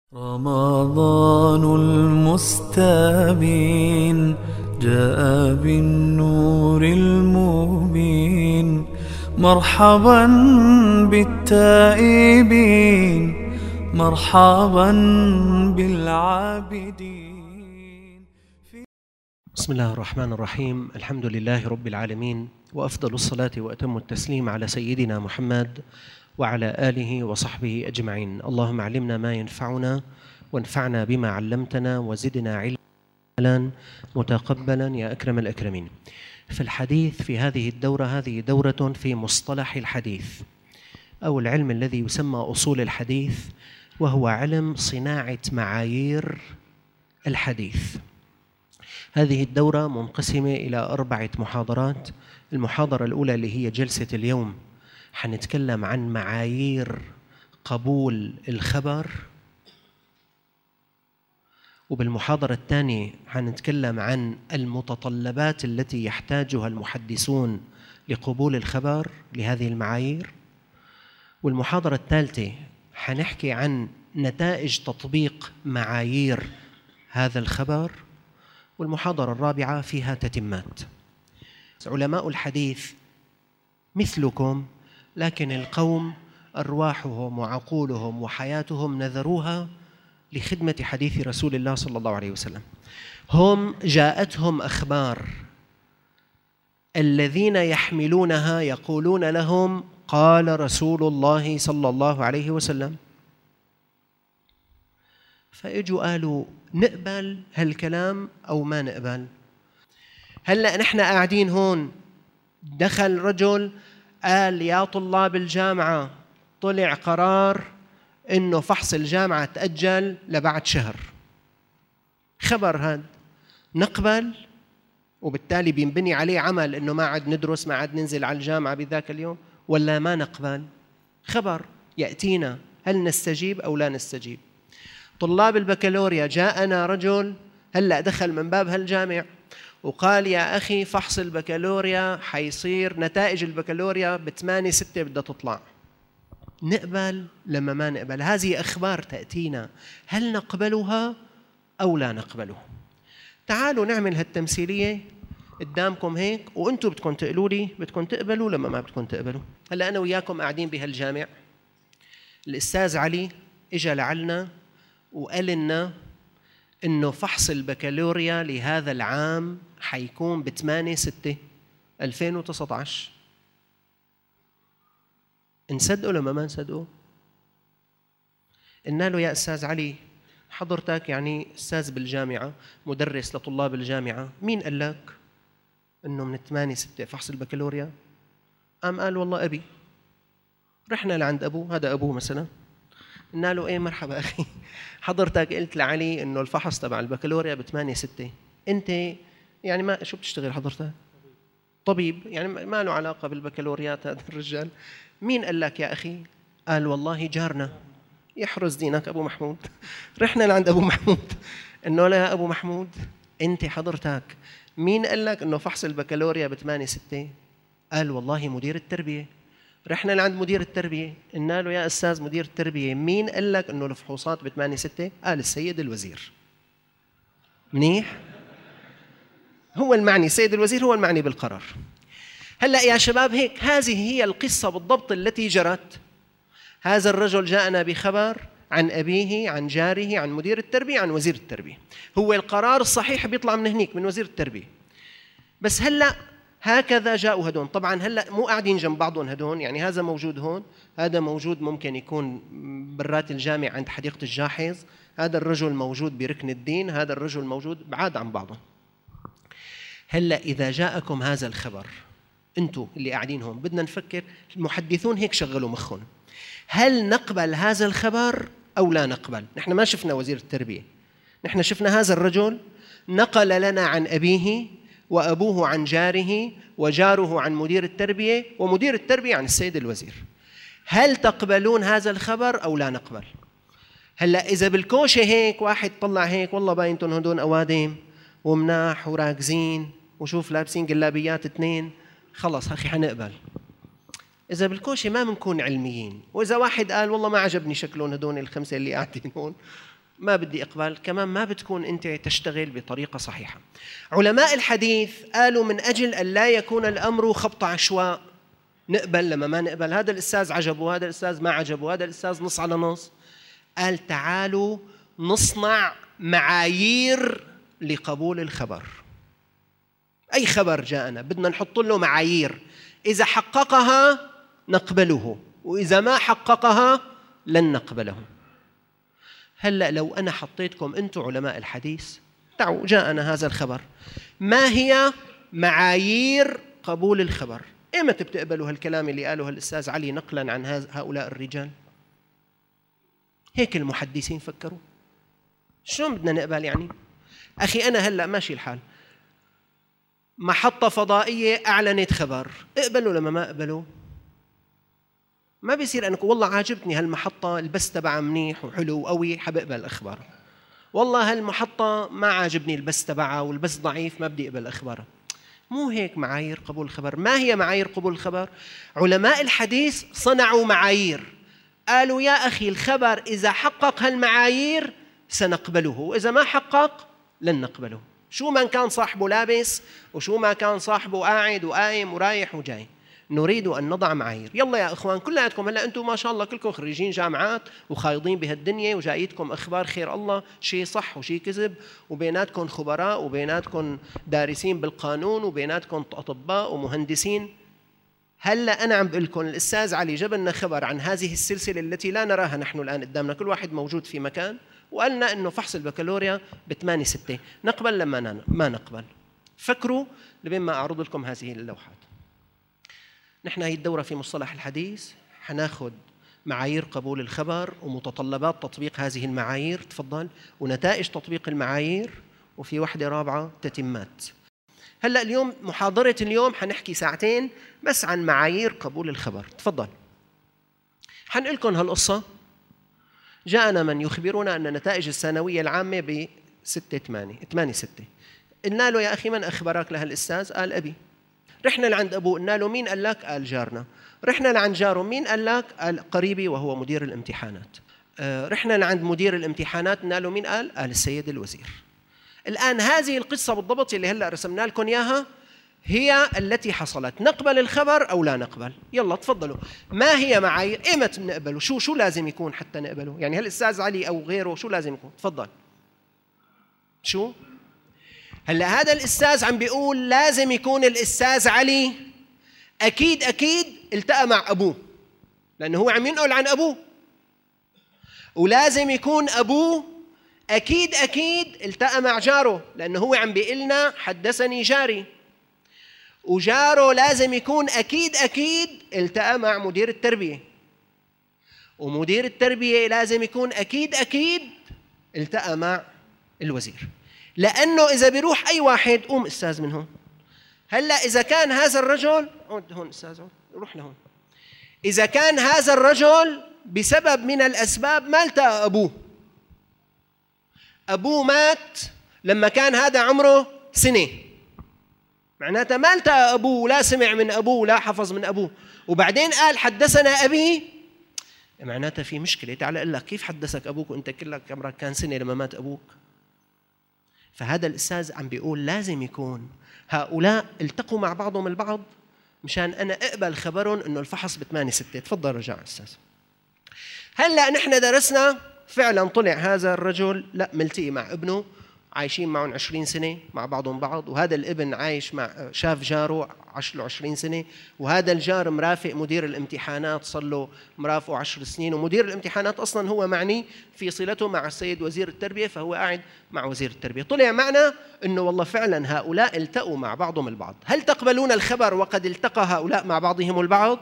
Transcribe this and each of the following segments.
رمضان المستبين جاء بالنور المبين، مرحبا بالتائبين، مرحبا بالعابدين. بسم الله الرحمن الرحيم. الحمد لله رب العالمين، وأفضل الصلاة وأتم التسليم على سيدنا محمد وعلى آله وصحبه أجمعين. اللهم علمنا ما ينفعنا وانفعنا بما علمتنا وزدنا علما متقبلا يا أكرم الأكرمين. في الحديث في هذه الدورة، هذه دورة في مصطلح الحديث أو العلم الذي يسمى أصول الحديث، وهو علم صناعة معايير الحديث. هذه الدورة منقسمة إلى 4 محاضرات. المحاضرة الأولى اللي هي جلسة اليوم حنتكلم عن معايير قبول الخبر، وبالمحاضرة الثانية حنتكلم عن المتطلبات التي يحتاجها المحدثون لقبول الخبر لهذه المعايير، والمحاضرة الثالثة حنحكي عن نتائج تطبيق معايير هذا الخبر، والمحاضرة الرابعة فيها تتمات. علماء الحديث مثلكم، لكن القوم أرواحهم وعقولهم وحياتهم نذروها لخدمة حديث رسول الله صلى الله عليه وسلم. هم جاءتهم أخبار، الذين يحملونها يقولون لهم قال رسول الله صلى الله عليه وسلم، فإجوا قالوا نقبل هالكلام أو ما نقبل. هلأ نحن قاعدين هون، دخل رجل قال يا طلاب الجامعة طلع قرار إنه فحص الجامعة تأجل لبعد شهر. خبر هذا نقبل، وبالتالي بينبني عليه عمل إنه ما عاد ندرس، ما عاد ننزل على الجامعة بذاك اليوم، ولا ما نقبل؟ خبر يأتينا، هل نستجيب أو لا نستجيب؟ طلاب البكالوريا جاءنا رجل هلأ دخل من باب هالجامع وقال يا أخي فحص البكالوريا حيصير نتائج البكالوريا ب8/6 بدها تطلع. نقبل لما ما نقبل؟ هذه أخبار تأتينا، هل نقبلها أو لا نقبلها؟ تعالوا نعمل هالتمثيلية قدامكم هيك، وأنتم بدكم تقولوا لي بدكم تقبلوا لما ما بدكم تقبلوا. هلأ أنا وياكم قاعدين بهالجامع، الأستاذ علي إجا لعلنا وقال لنا إنه فحص البكالوريا لهذا العام حيكون ب8/6/2019. نصدقوا لما ما نصدقوا؟ قلنا له يا أستاذ علي حضرتك يعني أستاذ بالجامعة، مدرس لطلاب الجامعة، مين قال لك إنه من 8/6 فحص البكالوريا؟ قال والله أبي. رحنا لعند أبوه، هذا أبوه مثلا، قلنا له إيه مرحبا أخي، حضرتك قلت لعلي إنه الفحص تبع البكالوريا ب8/6، أنت يعني ما شو بتشتغل حضرتك؟ طبيب، يعني ما له علاقة بالبكالوريات هذا الرجال. مين قال لك يا أخي؟ قال والله جارنا، يحرز دينك أبو محمود. رحنا لعند أبو محمود، إنه لا يا أبو محمود أنت حضرتك مين قال لك إنه فحص البكالوريا ب8/6؟ قال والله مدير التربية. رحنا لعند مدير التربية، قلنا له يا أستاذ مدير التربية مين قال لك إنه الفحوصات ب8/6؟ قال السيد الوزير. منيح؟ هو المعني، السيد الوزير هو المعني بالقرار. هلأ يا شباب هيك، هذه هي القصة بالضبط التي جرت. هذا الرجل جاءنا بخبر عن أبيه، عن جاره، عن مدير التربية، عن وزير التربية. هو القرار الصحيح بيطلع من هنيك من وزير التربية. بس هلأ هكذا جاءوا هدون. طبعا هلأ مو قاعدين جنب بعضهم هدون، يعني هذا موجود هون، هذا موجود ممكن يكون برات الجامع عند حديقة الجاحظ، هذا الرجل موجود بركن الدين، هذا الرجل موجود بعاد عن بعضهم. هلأ إذا جاءكم هذا الخبر، أنتوا اللي قاعدين هون بدنا نفكر، المحدثون هيك شغلوا مخهم، هل نقبل هذا الخبر أو لا نقبل؟ نحن ما شفنا وزير التربية، نحن شفنا هذا الرجل نقل لنا عن أبيه، وأبوه عن جاره، وجاره عن مدير التربية، ومدير التربية عن السيد الوزير. هل تقبلون هذا الخبر أو لا نقبل؟ هلأ إذا بالكوشة هيك واحد طلع هيك والله باينتون هدون أوادم ومناح وراكزين وشوف لابسين جلابيات 2، خلص أخي حنقبل. إذا بالكوشة ما بنكون علميين، وإذا واحد قال والله ما عجبني شكلهم هدول ال5 اللي قاعدين هون، ما بدي إقبال، كمان ما بتكون أنت تشتغل بطريقة صحيحة. علماء الحديث قالوا من أجل أن لا يكون الأمر خبط عشواء، نقبل لما ما نقبل، هذا الأستاذ عجبه، هذا الأستاذ ما عجبه، هذا الأستاذ نص على نص، قال تعالوا نصنع معايير لقبول الخبر. أي خبر جاءنا بدنا نحط له معايير، إذا حققها نقبله، وإذا ما حققها لن نقبله. هلأ لو أنا حطيتكم أنتم علماء الحديث، تعالوا جاءنا هذا الخبر، ما هي معايير قبول الخبر؟ إمتى بتقبلوا هالكلام اللي قاله الأستاذ علي نقلا عن هؤلاء الرجال؟ هيك المحدثين فكروا. شلون بدنا نقبل يعني؟ أخي أنا هلأ ماشي الحال، محطة فضائية أعلنت خبر، اقبلوا لما ما اقبلوا؟ ما بيصير أنك والله عاجبتني هالمحطة، البث تبعها منيح وحلو وقوي حبقبل الأخبار، والله هالمحطة ما عاجبني البث تبعها والبث ضعيف ما بدي أقبل أخبارها. مو هيك معايير قبول الخبر. ما هي معايير قبول الخبر؟ علماء الحديث صنعوا معايير، قالوا يا أخي الخبر إذا حقق هالمعايير سنقبله، وإذا ما حقق لن نقبله، شو ما كان صاحبه لابس وشو ما كان صاحبه قاعد وقايم ورايح وجاي. نريد أن نضع معايير. يلا يا إخوان كلياتكم هلأ أنتم ما شاء الله كلكم خريجين جامعات وخايضين بهالدنيا وجايتكم أخبار خير الله، شيء صح وشيء كذب، وبيناتكم خبراء وبيناتكم دارسين بالقانون وبيناتكم أطباء ومهندسين. هلأ أنا عم بقول لكم الأستاذ علي جاب لنا خبر عن هذه السلسلة التي لا نراها نحن الآن قدامنا، كل واحد موجود في مكان، وقالنا إنه فحص البكالوريا ب8/6، نقبل لما ما نقبل. فكروا لبين ما أعرض لكم هذه اللوحات. نحن هي الدورة في مصطلح الحديث حناخد معايير قبول الخبر ومتطلبات تطبيق هذه المعايير، تفضل، ونتائج تطبيق المعايير، وفي وحدة رابعة تتمات. هلأ اليوم محاضرة اليوم حنحكي ساعتين بس عن معايير قبول الخبر. تفضل. حنقول لكم هالقصة. جاءنا من يخبرنا أن نتائج الثانوية العامة ب8/6. قلنا له يا أخي من أخبرك لهالأستاذ؟ قال أبي. رحنا لعند أبوه، قلنا له مين قال لك؟ قال جارنا. رحنا لعند جاره، مين قال لك؟ قال قريبي وهو مدير الامتحانات. رحنا لعند مدير الامتحانات، قلنا له مين قال؟ قال السيد الوزير. الآن هذه القصة بالضبط اللي هلأ رسمنا لكم إياها هي التي حصلت. نقبل الخبر أو لا نقبل؟ يلا تفضلوا. ما هي معايير؟ إيمت نقبله؟ شو لازم يكون حتى نقبله؟ يعني هل الأستاذ علي أو غيره شو لازم يكون؟ تفضل. شو؟ هلا هذا الأستاذ عم بيقول لازم يكون الأستاذ علي أكيد التقى مع أبوه، لأنه هو عم ينقل عن أبوه، ولازم يكون أبوه أكيد التقى مع جاره، لأنه هو عم بيقلنا حدثني جاري، وجاره لازم يكون أكيد التقى مع مدير التربية، ومدير التربية لازم يكون أكيد التقى مع الوزير. لأنه إذا بيروح أي واحد، قوم أستاذ من هون، هلأ إذا كان هذا الرجل، هون أستاذ، روح لهون، إذا كان هذا الرجل بسبب من الأسباب ما التقى أبوه مات لما كان هذا عمره سنة، معناتها ما التقى أبوه، لا سمع من أبوه، لا حفظ من أبوه، وبعدين قال حدثنا أبي، معناتها في مشكلة. تعال أقول لك كيف حدثك أبوك وأنت كلك عمرك كان سنة لما مات أبوك؟ فهذا الأستاذ عم بيقول لازم يكون هؤلاء التقوا مع بعضهم البعض مشان أنا أقبل خبرهم إنه الفحص ب8/6. تفضل رجع أستاذ. هلأ نحن درسنا فعلا طلع هذا الرجل لا ملتقي مع ابنه، عايشين معهم 20 سنة مع بعضهم بعض، وهذا الابن عايش مع شاف جاره 20 سنة، وهذا الجار مرافق مدير الامتحانات صار له مرافقه 10 سنين، ومدير الامتحانات أصلا هو معني في صلته مع السيد وزير التربية، فهو قاعد مع وزير التربية. طلع معنا إنه والله فعلا هؤلاء التقوا مع بعضهم البعض. هل تقبلون الخبر وقد التقى هؤلاء مع بعضهم البعض؟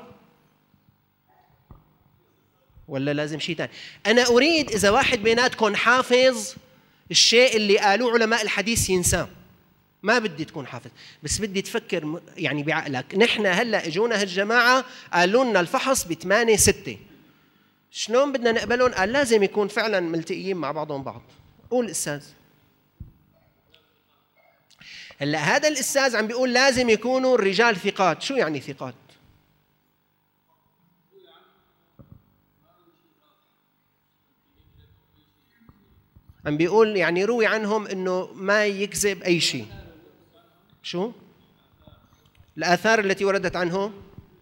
ولا لازم شيء ثاني؟ أنا أريد إذا واحد بيناتكم حافظ الشيء اللي قالوه علماء الحديث ينساه، ما بدي تكون حافظ، بس بدي تفكر يعني بعقلك. نحن هلأ اجونا هالجماعة قالوا لنا الفحص ب8/6، شلون بدنا نقبلهم؟ قال لازم يكون فعلا ملتقيين مع بعضهم بعض. قول أستاذ. هلأ هذا الأستاذ عم بيقول لازم يكونوا الرجال ثقات. شو يعني ثقات؟ عم بيقول يعني روي عنهم انه ما يكذب اي شيء. شو الآثار التي وردت عنه؟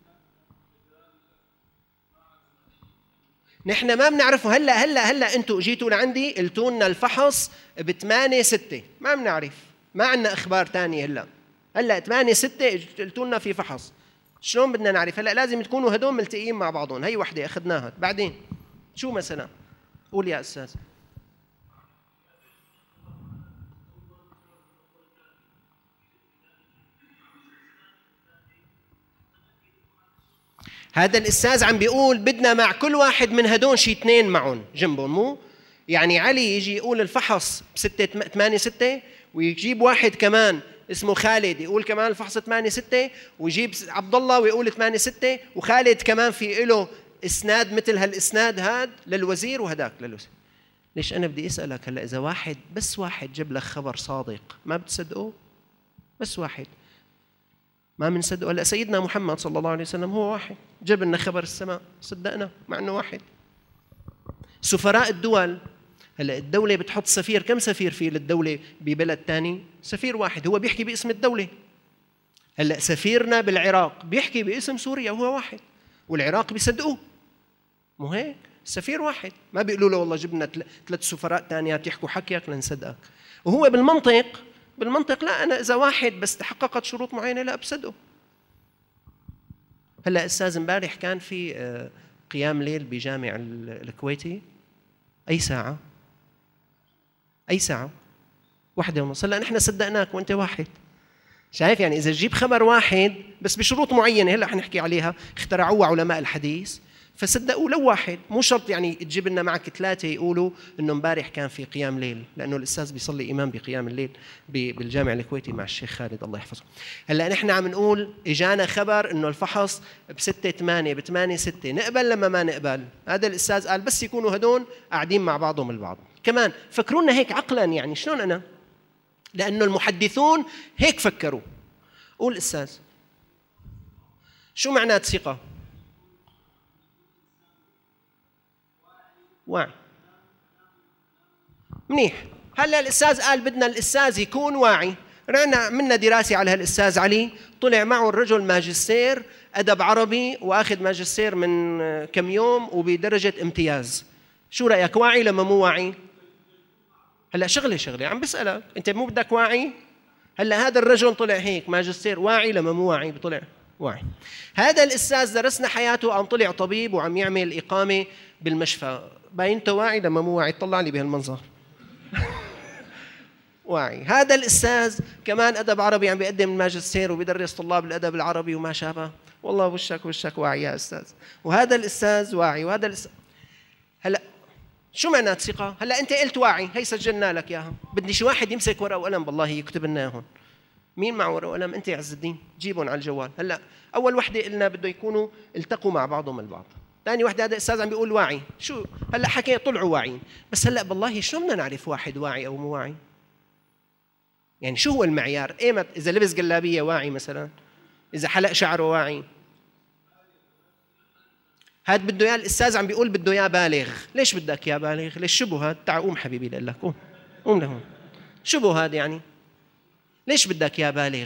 نحن ما بنعرفه. هلا انتم جيتوا لعندي قلتوا لنا الفحص ب8/6، ما بنعرف، ما عندنا اخبار ثانيه. هلا 8/6 قلتوا لنا في فحص، شلون بدنا نعرف؟ هلا لازم تكونوا هدول ملتقيين مع بعضهم. هي وحده اخذناها، بعدين شو مثلا؟ قول يا استاذ. هذا الأستاذ عم بيقول بدنا مع كل واحد من هدول شي 2 معهم جنبهم، مو يعني علي يجي يقول الفحص ب8/6 ويجيب واحد كمان اسمه خالد يقول كمان الفحص 8/6، ويجيب عبد الله ويقول 8/6، وخالد كمان في له اسناد مثل هالاسناد هاد للوزير وهداك للوزير. ليش انا بدي اسالك هلا اذا واحد بس واحد جاب لك خبر صادق ما بتصدقه؟ بس واحد ما بنصدقه. هلا سيدنا محمد صلى الله عليه وسلم هو واحد جاب لنا خبر السماء صدقنا مع انه واحد. سفراء الدول، هلا الدولة بتحط سفير، كم سفير في للدولة ببلد ثاني؟ سفير واحد هو بيحكي باسم الدولة. هلا سفيرنا بالعراق بيحكي باسم سوريا وهو واحد، والعراق بيصدقوه، مو هيك؟ سفير واحد، ما بيقولوا له والله جبنا 3 سفراء ثانيات يحكوا حكيك لنصدقك. وهو بالمنطق لا، أنا إذا واحد بس تحققت شروط معينة لا بصدقه. هلا أستاذ امبارح كان في قيام ليل بجامع الكويتي. أي ساعة؟ 1:30. هلا نحن صدقناك وأنت واحد. شايف يعني إذا تجيب خبر واحد بس بشروط معينة هلا حنحكي عليها اخترعوها علماء الحديث، فصدقوا لو واحد، مو شرط يعني تجيب لنا معك 3 يقولوا انه امبارح كان في قيام ليل، لانه الاستاذ بيصلي امام بقيام الليل بالجامع الكويتي مع الشيخ خالد الله يحفظه. هلا نحن عم نقول اجانا خبر انه الفحص ب6/8 ب8/6، نقبل لما ما نقبل؟ هذا الاستاذ قال بس يكونوا هدول قاعدين مع بعضهم البعض. كمان فكرونا هيك عقلا، يعني شلون انا؟ لانه المحدثون هيك فكروا. قول استاذ شو معنات ثقة؟ واعي. منيح. هلا الأستاذ قال بدنا الأستاذ يكون واعي، رحنا عملنا دراسة على هالأستاذ علي، طلع معه الرجل ماجستير أدب عربي وأخذ ماجستير من كم يوم وبدرجة امتياز. شو رأيك، واعي لما مو واعي؟ هلا شغلة عم بسألك، أنت مو بدك واعي؟ هلا هذا الرجل طلع هيك ماجستير، واعي لما مو واعي؟ بطلع واعي. هذا الأستاذ درسنا حياته، قام طلع طبيب وعم يعمل إقامة بالمشفى، باينته واعي لما مو واعي؟ طلع لي بهالمنظر. واعي. هذا الأستاذ كمان أدب عربي عم بيقدم الماجستير وبيدرس طلاب الأدب العربي وما شابه، والله وشك واعي يا أستاذ. وهذا الأستاذ واعي وهذا الأستاذ. هلا شو معنات ثقة؟ هلا أنت قلت واعي، هي سجلنا لك إياها، بدي شي واحد يمسك ورقة وقلم بالله يكتب لنا إياهم. مين معه ورقة وقلم؟ أنت يا عز الدين، جيبهم على الجوال. هلا أول وحدة قلنا بده يكونوا التقوا مع بعضهم البعض. ثاني وحده هذا الأستاذ عم بيقول واعي. شو هلا حكي طلعوا واعيين، بس هلا بالله شلون بدنا نعرف واحد واعي او مو واعي؟ يعني شو هو المعيار؟ ايمت اذا لبس جلابيه واعي مثلا، اذا حلق شعره واعي؟ هاد بده اياه الاستاذ عم بيقول بده اياه بالغ. ليش بدك اياه بالغ؟ ليش شبه هاد؟ تعال قوم حبيبي لقول لك، قوم لهون. شبه هاد يعني؟ ليش بدك اياه بالغ؟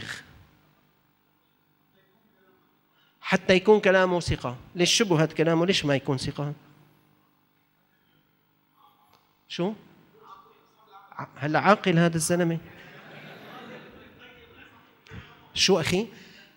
حتى يكون كلامه ثقة. ليش شبه هاد كلامه؟ ليش ما يكون ثقة؟ شو؟ هلا عاقل هذا الزلمة. شو أخي؟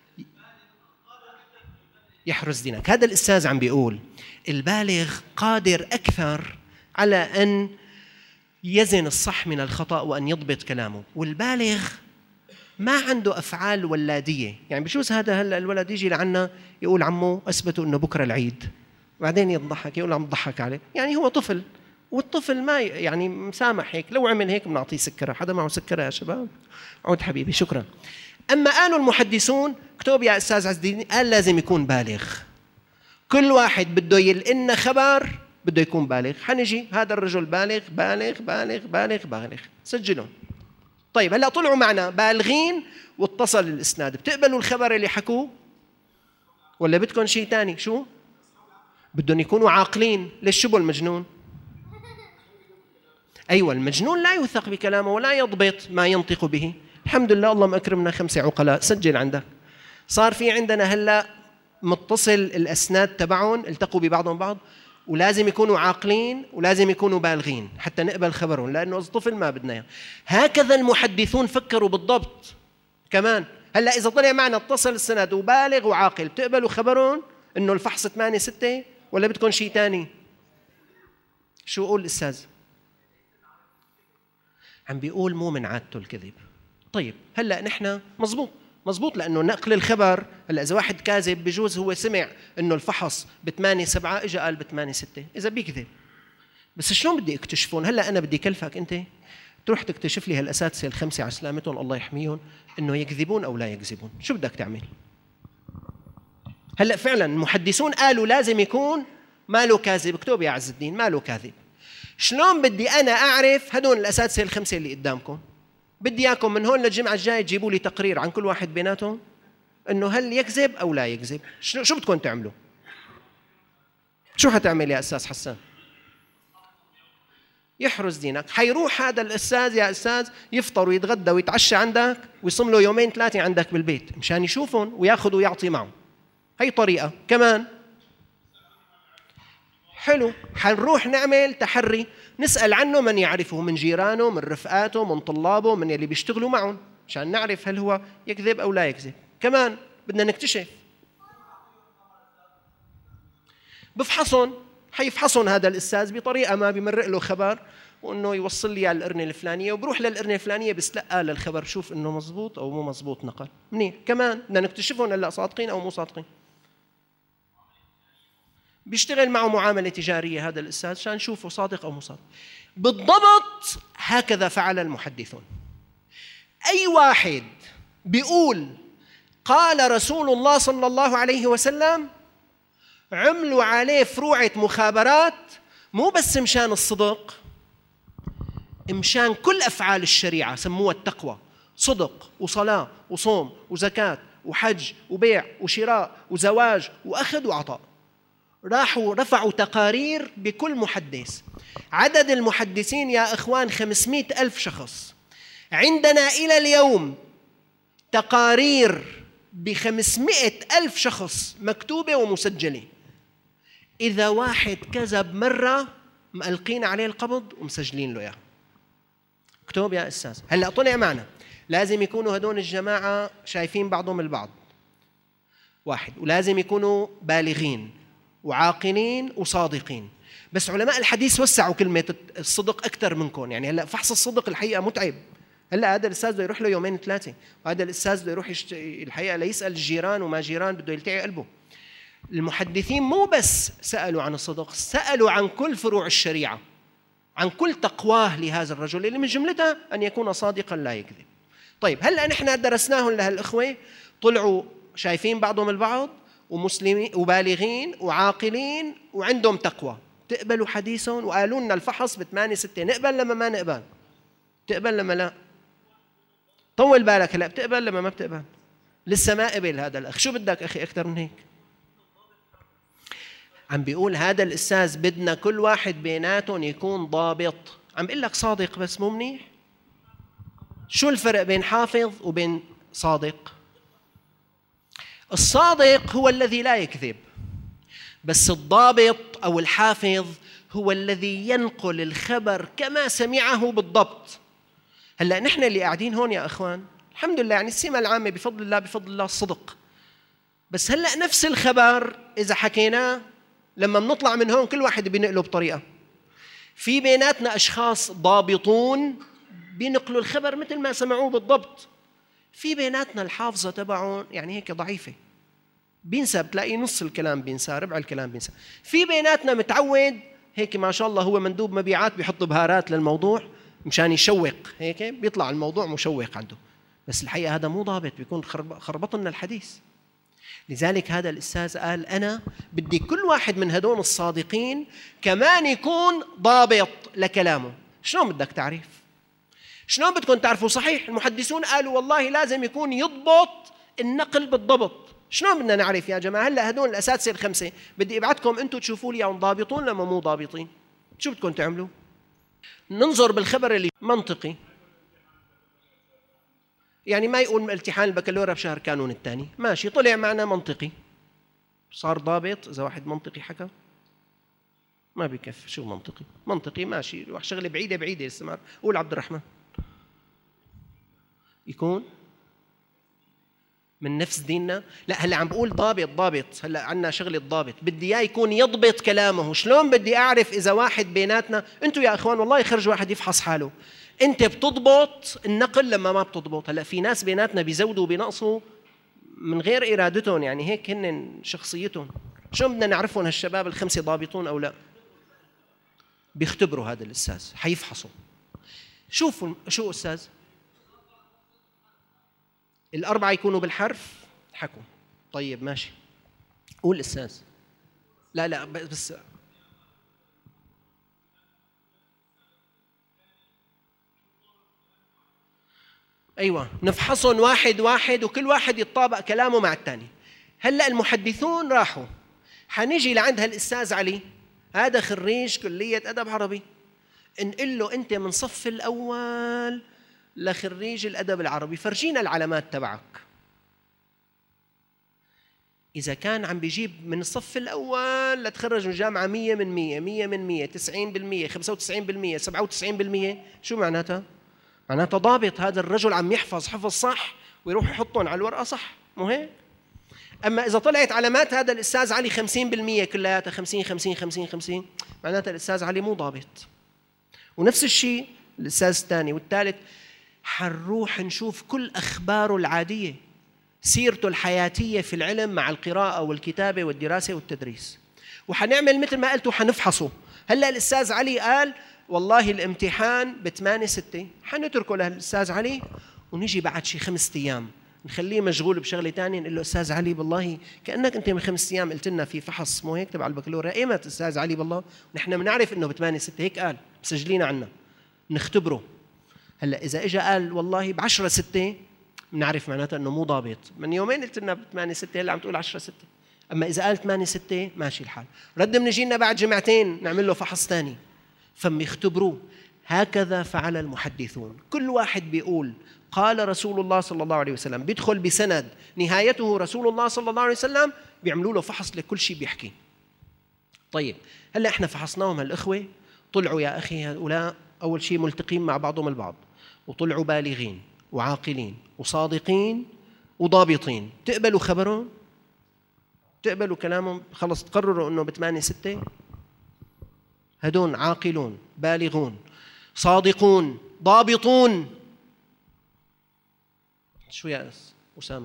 يحرز دينك. هذا الأستاذ عم بيقول البالغ قادر أكثر على أن يزن الصح من الخطأ وأن يضبط كلامه، والبالغ ما عنده أفعال ولادية. يعني بجوز هذا هلا الولد يجي لعنا يقول عمو أثبتوا إنه بكرة العيد، بعدين يضحك يقول عم ضحك عليه، يعني هو طفل، والطفل ما يعني مسامح هيك، لو عمل هيك بنعطيه سكرة. حدا معه سكرة يا شباب؟ عود حبيبي شكرا. أما قالوا المحدثون اكتب يا أستاذ عز الدين، قال لازم يكون بالغ. كل واحد بده يلقنا خبر بده يكون بالغ. حنجي هذا الرجل بالغ بالغ بالغ بالغ بالغ، سجلهم. طيب هلا طلعوا معنا بالغين واتصل الإسناد، بتقبلوا الخبر اللي حكوه ولا بدكم شيء ثاني؟ شو بدهم يكونوا عاقلين؟ ليش شبه المجنون؟ أيوة المجنون لا يوثق بكلامه ولا يضبط ما ينطق به. الحمد لله الله مأكرمنا 5 عقلاء. سجل عندك، صار في عندنا هلأ متصل الأسناد تبعهم التقوا ببعضهم بعض، ولازم يكونوا عاقلين ولازم يكونوا بالغين حتى نقبل خبرهم، لأنه الطفل ما بدنا إياه. هكذا المحدثون فكروا بالضبط كمان. هلأ إذا طلع معنا اتصل السند وبالغ وعاقل، بتقبلوا خبرهم إنه الفحص 8-6 ولا بدكم شيء تاني؟ شو قول الأستاذ؟ عم بيقول مو من عادته الكذب. طيب هلأ نحن مزبوط لأنه نقل الخبر. هلأ إذا واحد كاذب بجوز هو سمع إنه الفحص ب8-7 إجا قال ب8-6، إذا بيكذب. بس شلون بدي اكتشفون؟ هلأ أنا بدي كلفك أنت تروح تكتشف لي هالأساتذة ال5 على سلامتهم الله يحميهم إنه يكذبون أو لا يكذبون. شو بدك تعمل؟ هلأ فعلا المحدثون قالوا لازم يكون ماله كاذب. اكتب يا عز الدين ماله كاذب. شلون بدي أنا أعرف هدول الأساتذة ال5 اللي قدامكم؟ بدي إياكم من هون للجمعة الجاية تجيبوا لي تقرير عن كل واحد بيناتهم إنه هل يكذب أو لا يكذب. شو بدكم تعملوا؟ شو حتعمل يا أستاذ حسان؟ يحرز دينك. حيروح هذا الأستاذ يا أستاذ يفطر ويتغدى ويتعشى عندك ويصم له 2-3 عندك بالبيت مشان يشوفهم وياخذ ويعطي معهم. هي طريقة كمان حلو. حنروح نعمل تحري، نسأل عنه من يعرفه من جيرانه من رفقاته من طلابه من اللي بيشتغلوا معهم عشان نعرف هل هو يكذب أو لا يكذب. كمان بدنا نكتشف. بفحصهم، حيفحصهم هذا الأستاذ بطريقة ما، بيمرق له خبر وإنه يوصل لي على القرنة الفلانية، وبروح للقرنة الفلانية بسلقها للخبر شوف إنه مزبوط أو مو مزبوط نقل. منيح. كمان بدنا نكتشفهم هلا صادقين أو مو صادقين. بيشتغل معه معاملة تجارية هذا الأستاذ عشان نشوفه صادق أو مو صادق. بالضبط هكذا فعل المحدثون. أي واحد بيقول قال رسول الله صلى الله عليه وسلم عملوا عليه فروعة مخابرات، مو بس مشان الصدق، مشان كل أفعال الشريعة سموها التقوى، صدق وصلاة وصوم وزكاة وحج وبيع وشراء وزواج وأخذ وعطاء. راحوا رفعوا تقارير بكل محدث. عدد المحدثين يا إخوان 500,000 شخص. عندنا إلى اليوم تقارير ب500,000 شخص مكتوبة ومسجلة. إذا واحد كذب مرة مألقين عليه القبض ومسجلين له إياه. اكتب يا أستاذ. هلأ طلع معنا لازم يكونوا هدول الجماعة شايفين بعضهم البعض واحد، ولازم يكونوا بالغين وعاقلين وصادقين. بس علماء الحديث وسعوا كلمة الصدق أكثر منكم. يعني هلأ فحص الصدق الحقيقة متعب. هلأ هذا الأستاذ بده يروح له 2-3، وهذا الأستاذ بده يروح الحقيقة ليسأل الجيران وما جيران، بده يلتعي قلبه. المحدثين مو بس سألوا عن الصدق، سألوا عن كل فروع الشريعة، عن كل تقواه لهذا الرجل اللي من جملتها أن يكون صادقا لا يكذب. طيب هلأ نحن درسناهم لهالإخوة، طلعوا شايفين بعضهم البعض ومسلمين وبالغين وعاقلين وعندهم تقوى. تقبلوا حديثهم؟ وقالوا لنا الفحص ب8-6. نقبل لما ما نقبل؟ تقبل لما لا؟ طول بالك. هلا بتقبل لما ما بتقبل؟ لسه ما قبل هذا الأخ. شو بدك أخي أكثر من هيك؟ عم بيقول هذا الأستاذ بدنا كل واحد بيناتهم يكون ضابط. عم بيقول لك صادق بس مو منيح. شو الفرق بين حافظ وبين صادق؟ الصادق هو الذي لا يكذب، بس الضابط أو الحافظ هو الذي ينقل الخبر كما سمعه بالضبط. هلأ نحن اللي قاعدين هون يا أخوان الحمد لله يعني السمة العامة بفضل الله الصدق. بس هلأ نفس الخبر إذا حكيناه لما بنطلع من هون كل واحد بينقله بطريقة. في بيناتنا أشخاص ضابطون بينقلوا الخبر مثل ما سمعوه بالضبط. في بيناتنا الحافظة تبعهم يعني هيك ضعيفة، بينسى، بتلاقي نص الكلام بينسى، ربع الكلام بينسى. في بيناتنا متعود هيك ما شاء الله هو مندوب مبيعات بيحط بهارات للموضوع مشان يشوق، هيك بيطلع الموضوع مشوق عنده، بس الحقيقة هذا مو ضابط، بيكون خربط لنا الحديث. لذلك هذا الأستاذ قال أنا بدي كل واحد من هدول الصادقين كمان يكون ضابط لكلامه. شلون بدك تعرف؟ شلون بدكم تعرفوا؟ صحيح المحدثون قالوا والله لازم يكون يضبط النقل بالضبط. شلون بدنا نعرف يا جماعة؟ هلأ هدول الأساتذة ال5 بدي أبعتكم أنتم تشوفوا لي ضابطون لما مو ضابطين. شو بدكم تعملوا؟ ننظر بالخبر اللي منطقي، يعني ما يقول امتحان البكالوريا بشهر كانون الثاني، ماشي، طلع معنا منطقي، صار ضابط. إذا واحد منطقي حكى ما بكفي. شو منطقي؟ منطقي ماشي، شغله بعيده بعيده الاستمرار. قول عبد الرحمن. يكون من نفس ديننا؟ لا، هلا عم بقول ضابط. هلا عندنا شغله ضابط، بدي اياه يكون يضبط كلامه. شلون بدي اعرف اذا واحد بيناتنا؟ انتم يا اخوان والله يخرج واحد يفحص حاله. انت بتضبط النقل لما ما بتضبط. هلا في ناس بيناتنا بيزودوا وبينقصوا من غير ارادتهم، يعني هيك هن شخصيتهم. شلون بدنا نعرفهم هالشباب الخمسه ضابطون او لا؟ بيختبروا هذا الاستاذ، حيفحصوا. شوفوا شو استاذ، الأربعة يكونوا بالحرف حكوا. طيب ماشي، قول أستاذ. لا بس أيوة، نفحصهم واحد واحد وكل واحد يتطابق كلامه مع الثاني. هلأ المحدثون راحوا، حنيجي لعند هالأستاذ علي، هذا خريج كلية أدب عربي، نقول له أنت من صف الأول لخريج الأدب العربي، فرجينا العلامات تبعك. إذا كان عم بيجيب من الصف الأول لتخرج من الجامعة 100 من 100 100 من 100 90% 95% 97%، شو معناتها؟ معناتها ضابط. هذا الرجل عم يحفظ حفظ صح ويروح يحطهم على الورقة صح، مو هيك؟ أما إذا طلعت علامات هذا الأستاذ علي 50% كلياتها 50 50 50 50، معناتها الأستاذ علي مو ضابط. ونفس الشيء الأستاذ الثاني والثالث. حنروح نشوف كل أخباره العادية، سيرته الحياتية في العلم مع القراءة والكتابة والدراسة والتدريس، وحنعمل مثل ما قلت حنفحصه. هلأ الأستاذ علي قال والله الامتحان ب8/6، حنتركه للأستاذ علي ونجي بعد شي 5 أيام نخليه مشغول بشغلة تانية، نقول له أستاذ علي بالله كأنك أنت من 5 أيام قلت لنا في فحص مو هيك تبع البكالوريا، إيمت أستاذ علي بالله نحن بنعرف إنه ب8/6 هيك قال، مسجلين عنا، نختبره. هلا إذا إجا قال والله ب10/6 بنعرف معناتها إنه مو ضابط. من يومين قلت لنا ب8/6، هلا عم تقول 10/6. أما إذا قال 8/6 ماشي الحال، رد بنجي لنا بعد جمعتين نعمل له فحص ثاني، فبيختبروه. هكذا فعل المحدثون، كل واحد بيقول قال رسول الله صلى الله عليه وسلم، بيدخل بسند نهايته رسول الله صلى الله عليه وسلم، بيعملوا له فحص لكل شيء بيحكي. طيب هلا احنا فحصناهم هالإخوة، طلعوا يا أخي هؤلاء أول شيء ملتقين مع بعضهم البعض، وطلعوا بالغين وعاقلين وصادقين وضابطين. تقبلوا خبرهم؟ تقبلوا كلامهم؟ خلص تقرروا أنه ب8/6 هدون عاقلون بالغون صادقون ضابطون. شو يا أسامة؟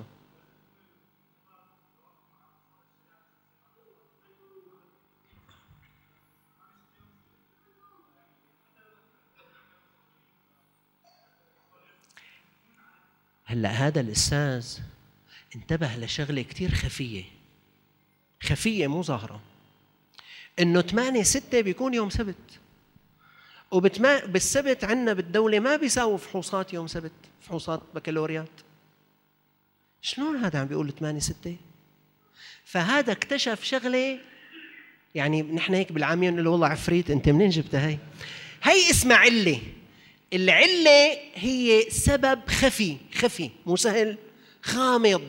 هلأ هذا الأستاذ انتبه لشغلة كتير خفية مو ظاهرة، إنه 8/6 بيكون يوم سبت، بالسبت عندنا بالدولة ما بيساووا فحوصات يوم سبت، فحوصات بكالوريات. شلون هذا عم بيقول 8/6؟ فهذا اكتشف شغلة، يعني نحن هيك بالعامية نقول والله عفريت، أنت منين جبتها هي اسمها علة. العلة هي سبب خفي مو سهل، غامض،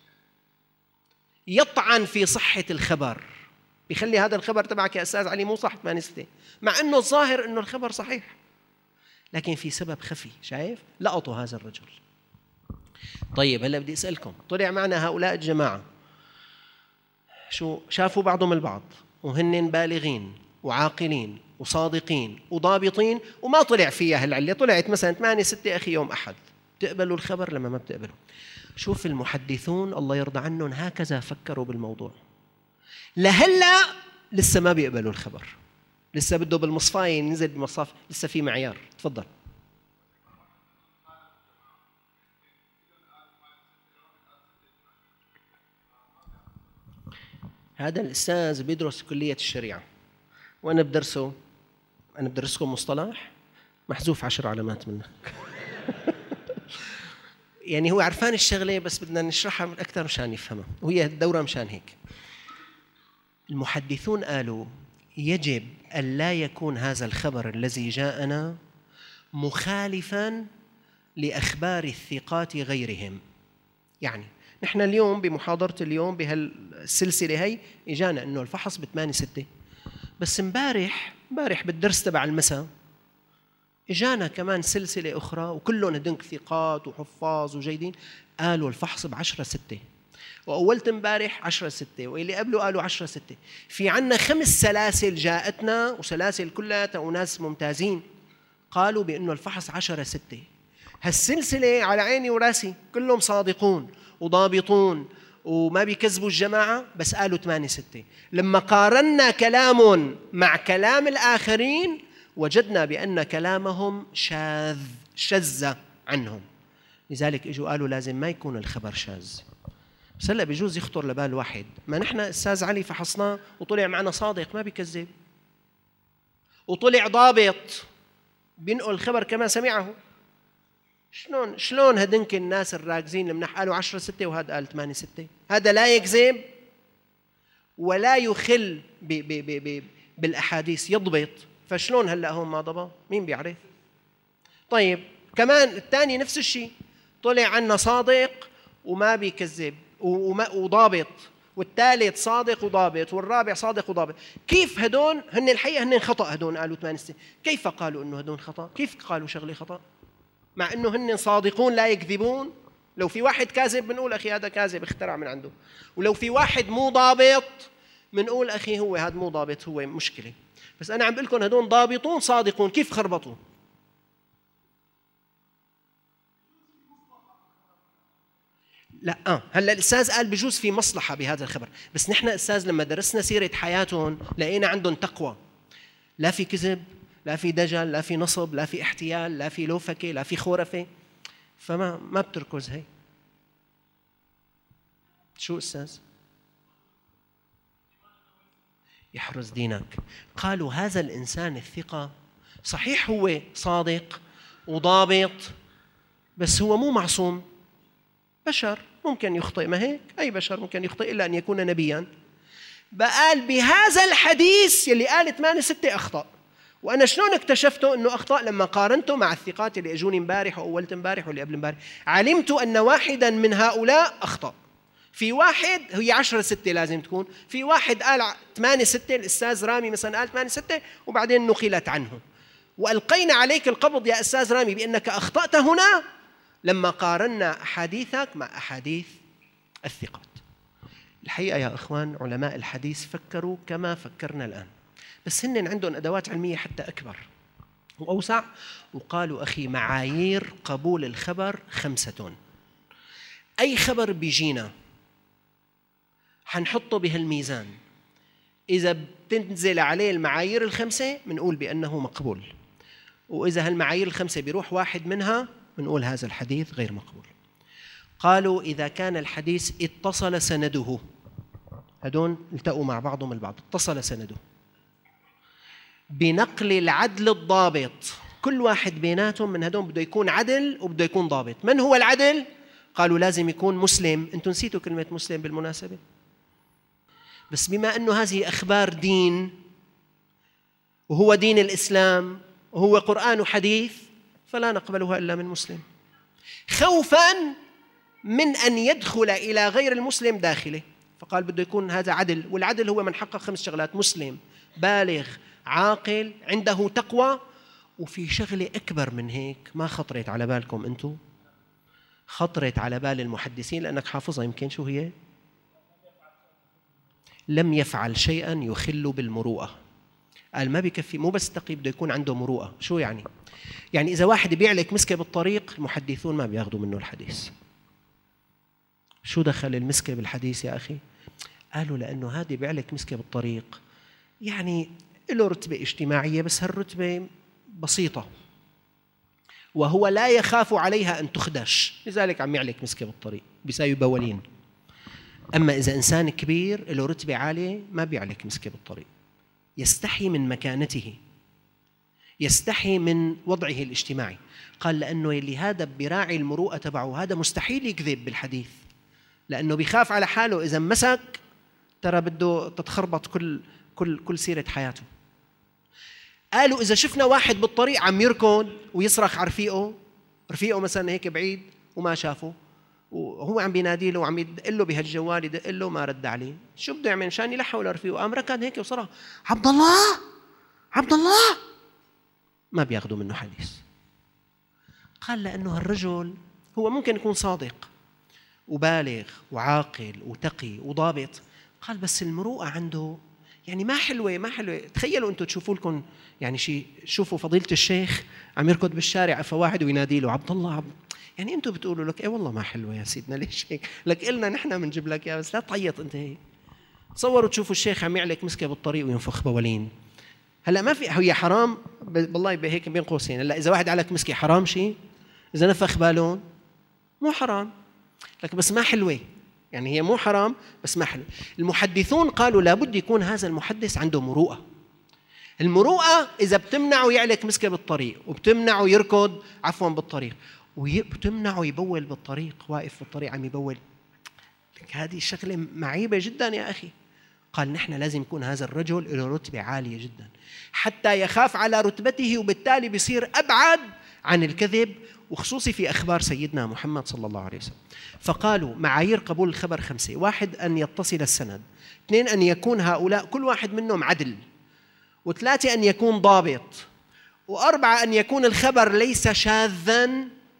يطعن في صحة الخبر، بيخلي هذا الخبر تبعك يا أستاذ علي مو صح 8/6، مع أنه الظاهر أنه الخبر صحيح، لكن في سبب خفي. شايف؟ لقطوا هذا الرجل. طيب هلا بدي أسألكم، طلع معنا هؤلاء الجماعة، شو شافوا بعضهم البعض وهن بالغين وعاقلين وصادقين وضابطين، وما طلع فيها هالعلة، طلعت مثلا 8/6 أخي يوم أحد. تقبلوا الخبر لما ما بتقبلوا؟ شوف المحدثون الله يرضى عنهم هكذا فكروا بالموضوع. لهلا لسه ما بيقبلوا الخبر، لسه بده بالمصفاية ينزل بالمصاف، لسه في معيار. تفضل. هذا الأستاذ بيدرس كلية الشريعة، وأنا بدرسه، أنا بدرسكم مصطلح محذوف 10 علامات منه. يعني هو عرفان الشغلة بس بدنا نشرحها من أكثر مشان يفهمها، وهي الدورة مشان هيك. المحدثون قالوا يجب ألا يكون هذا الخبر الذي جاءنا مخالفاً لأخبار الثقات غيرهم. يعني نحن اليوم بمحاضرة اليوم بهالسلسلة هي إجانا إنه الفحص ب8/6، بس امبارح بالدرس تبع المساء إجانا كمان سلسلة أخرى وكلهم هدنك ثقات وحفاظ وجيدين قالوا الفحص ب10/6، وأولت امبارح 10/6، واللي قبله قالوا 10/6. في عنا 5 سلاسل جاءتنا، وسلاسل كلها وناس ممتازين قالوا بأنه الفحص 10/6. هالسلسلة على عيني وراسي، كلهم صادقون وضابطون وما بيكذبوا الجماعة، بس قالوا 8/6. لما قارنا كلام مع كلام الآخرين وجدنا بأن كلامهم شذ عنهم، لذلك اجوا قالوا لازم ما يكون الخبر شاذ. بس هلا بيجوز يخطر لبال واحد، ما نحن أستاذ علي فحصناه وطلع معنا صادق ما بيكذب، وطلع ضابط بينقل الخبر كما سمعه. شلون هدنك الناس الراكزين اللي قالوا 10/6 وهذا قال 8/6؟ هذا لا يكذب ولا يخل بالأحاديث، يضبط. فشلون هلا هون ما ضبط؟ مين بيعرف؟ طيب كمان الثاني نفس الشيء، طلع عنا صادق وما بيكذب وضابط، والثالث صادق وضابط، والرابع صادق وضابط. كيف هدون هن الحقيقة هن خطأ؟ هدون قالوا 8/6. كيف قالوا إنه هدون خطأ؟ كيف قالوا شغلة خطأ مع إنه هن صادقون لا يكذبون؟ لو في واحد كاذب بنقول أخي هذا كاذب اخترع من عنده، ولو في واحد مو ضابط بنقول أخي هو هذا مو ضابط، هو مشكلة. بس أنا عم بقول لكم هدون ضابطون صادقون، كيف خربطوا؟ لا هلا الأستاذ قال بجوز في مصلحة بهذا الخبر، بس نحن أستاذ لما درسنا سيرة حياتهم لقينا عندهم تقوى، لا في كذب، لا في دجل، لا في نصب، لا في احتيال، لا في لوفكة، لا في خورفة، فما بتركز هي. شو أستاذ؟ يحرز دينك. قالوا هذا الإنسان الثقة صحيح هو صادق وضابط، بس هو مو معصوم، بشر ممكن يخطئ، ما هيك؟ أي بشر ممكن يخطئ إلا أن يكون نبياً. بقال بهذا الحديث يلي قال 8/6 أخطأ. وأنا شلون اكتشفته أنه أخطأ؟ لما قارنته مع الثقات اللي أجوني امبارح وأولت امبارح واللي قبل امبارح، علمت أن واحدا من هؤلاء أخطأ. في واحد هي 10/6 لازم تكون، في واحد قال 8/6، الأستاذ رامي مثلا قال 8/6 وبعدين نقلت عنه، وألقينا عليك القبض يا أستاذ رامي بأنك أخطأت هنا لما قارنا أحاديثك مع أحاديث الثقات. الحقيقة يا إخوان علماء الحديث فكروا كما فكرنا الآن، بس هن عندهم أدوات علمية حتى أكبر وأوسع، وقالوا أخي معايير قبول الخبر 5. أي خبر بيجينا حنحطه بهالميزان، إذا بتنزل عليه المعايير 5 بنقول بأنه مقبول، وإذا هالمعايير 5 بيروح واحد منها بنقول هذا الحديث غير مقبول. قالوا إذا كان الحديث اتصل سنده، هدول التقوا مع بعضهم البعض، اتصل سنده بنقل العدل الضابط، كل واحد بيناتهم من هدول بده يكون عدل وبده يكون ضابط. من هو العدل؟ قالوا لازم يكون مسلم. انتم نسيتوا كلمة مسلم بالمناسبة، بس بما أنه هذه أخبار دين وهو دين الإسلام وهو قرآن وحديث فلا نقبلها إلا من مسلم، خوفاً من أن يدخل إلى غير المسلم داخله. فقال بده يكون هذا عدل، والعدل هو من حقق 5 شغلات: مسلم، بالغ، عاقل، عنده تقوى. وفي شغلة أكبر من هيك ما خطرت على بالكم أنتم، خطرت على بال المحدثين لأنك حافظها يمكن. شو هي؟ لم يفعل شيئا يخل بالمروءة. قال ما بيكفي، مو بس تقي، بده يكون عنده مروءة. شو يعني؟ يعني إذا واحد بيعلك مسكة بالطريق المحدثون ما بياخذوا منه الحديث. شو دخل المسكة بالحديث يا أخي؟ قالوا لأنه هذه بيعلك مسكة بالطريق يعني له رتبة اجتماعية بس هالرتبة بسيطة، وهو لا يخاف عليها أن تخدش، لذلك عم يعلك مسكة بالطريق بيساوي بولين. أما إذا إنسان كبير له رتبة عالية ما بيعلك مسكة بالطريق، يستحي من مكانته، يستحي من وضعه الاجتماعي. قال لأنه يلي هذا براعي المروءة تبعه هذا مستحيل يكذب بالحديث، لأنه بيخاف على حاله، إذا مسك ترى بده تتخربط كل سيرة حياته. قالوا إذا شفنا واحد بالطريق عم يركض ويصرخ على رفيقه مثلا هيك بعيد وما شافه، وهو عم بينادي له وعم يدق له بهالجوال، يدق له ما رد عليه، شو بده يعمل مشان يلحقوا لرفيقه؟ قام ركض هيك وصرخ عبد الله عبد الله، ما بياخذوا منه حديث. قال لأنه الرجل هو ممكن يكون صادق وبالغ وعاقل وتقي وضابط، قال بس المروءة عنده يعني ما حلوة. تخيلوا أنتم تشوفوا لكم يعني شيء، شوفوا فضيلة الشيخ عم يركض بالشارع فواحد وينادي له عبد الله يعني أنتم بتقولوا لك إيه والله ما حلوة يا سيدنا، ليش هيك؟ لك إلنا نحن بنجيب لك يا بس لا تعيط أنت هيك. تصوروا تشوفوا الشيخ عم يعلك مسكة بالطريق وينفخ بولين. هلا ما في، هي حرام والله هيك بين قوسين. هلا إذا واحد علك مسكة حرام شيء، إذا نفخ بالون مو حرام، لك بس ما حلوة. يعني هي مو حرام بس ما حلو. المحدثون قالوا لابد يكون هذا المحدث عنده مروءة. المروءة إذا بتمنعه يعلك مسكة بالطريق، وبتمنعه يركض بالطريق، وبتمنعه يبول بالطريق، واقف بالطريق عم يبول، لك هذه شغلة معيبة جدا يا أخي. قال نحن لازم يكون هذا الرجل له رتبة عالية جدا حتى يخاف على رتبته، وبالتالي بيصير أبعد عن الكذب، وخصوصي في أخبار سيدنا محمد صلى الله عليه وسلم. فقالوا معايير قبول الخبر 5: 1 أن يتصل السند، 2 أن يكون هؤلاء كل واحد منهم عدل، 3 أن يكون ضابط، 4 أن يكون الخبر ليس شاذا،